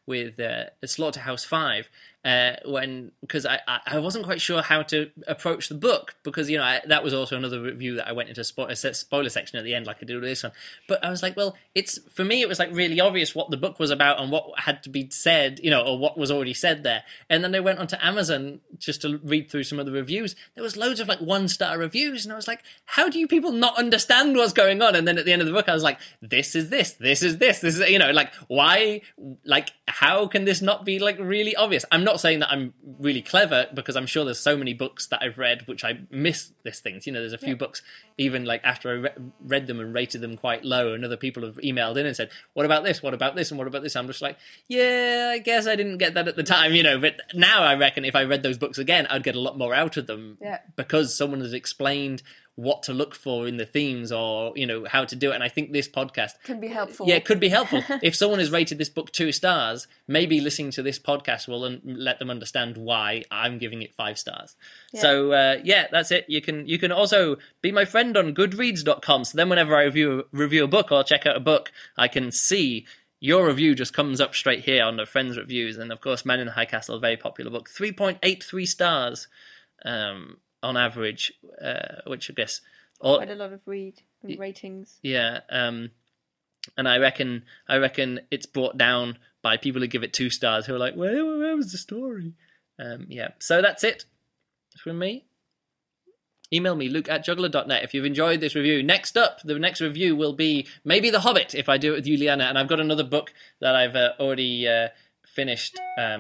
with Slaughterhouse-5, because I wasn't quite sure how to approach the book, because that was also another review that I went into spoiler section at the end, like I did with this one. But I was like, well, for me it was like really obvious what the book was about and what had to be said, or what was already said there. And then I went onto Amazon just to read through some of the reviews. There was loads of like 1-star reviews, and I was like, how do you people not understand what's going on? And then at the end of the book I was like, this is this is like, why, like, how can this not be like really obvious? I'm not saying that I'm really clever, because I'm sure there's so many books that I've read which I miss these things. There's a few books, even like after I read them and rated them quite low, and other people have emailed in and said, what about this, and what about this? I'm just like, yeah, I guess I didn't get that at the time, but now I reckon if I read those books again, I'd get a lot more out of them, because someone has explained what to look for in the themes, or how to do it. And I think this podcast can be helpful. Yeah, it could be helpful. If someone has rated this book 2 stars, maybe listening to this podcast will let them understand why I'm giving it 5 stars. Yeah. So that's it. You can also be my friend on Goodreads.com. So then whenever I review a book or check out a book, I can see your review just comes up straight here on the Friends Reviews. And of course, Man in the High Castle, a very popular book, 3.83 stars. On average, which I guess quite a lot of ratings. Yeah, and I reckon it's brought down by people who give it 2 stars who are like, where was the story? So that's it from me. Email me, luke@juggler.net, if you've enjoyed this review. Next up, the next review will be maybe The Hobbit, if I do it with you, Leanna, and I've got another book that I've already finished,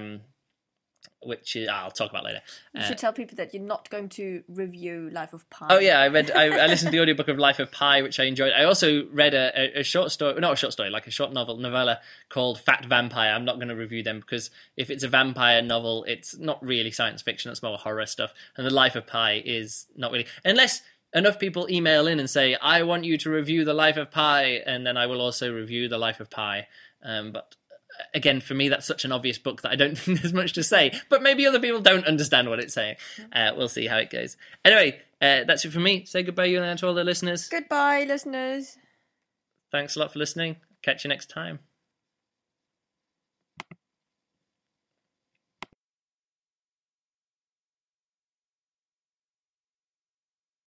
which I'll talk about later. You should tell people that you're not going to review Life of Pi. Oh yeah, I listened to the audiobook of Life of Pi, which I enjoyed. I also read a short story, not a short story, like a short novella called Fat Vampire. I'm not going to review them, because if it's a vampire novel, it's not really science fiction, it's more horror stuff. And the Life of Pi is not really, unless enough people email in and say, I want you to review the Life of Pi, and then I will also review the Life of Pi. But again, for me, that's such an obvious book that I don't think there's much to say. But maybe other people don't understand what it's saying. We'll see how it goes. Anyway, that's it for me. Say goodbye, you, and to all the listeners. Goodbye, listeners. Thanks a lot for listening. Catch you next time.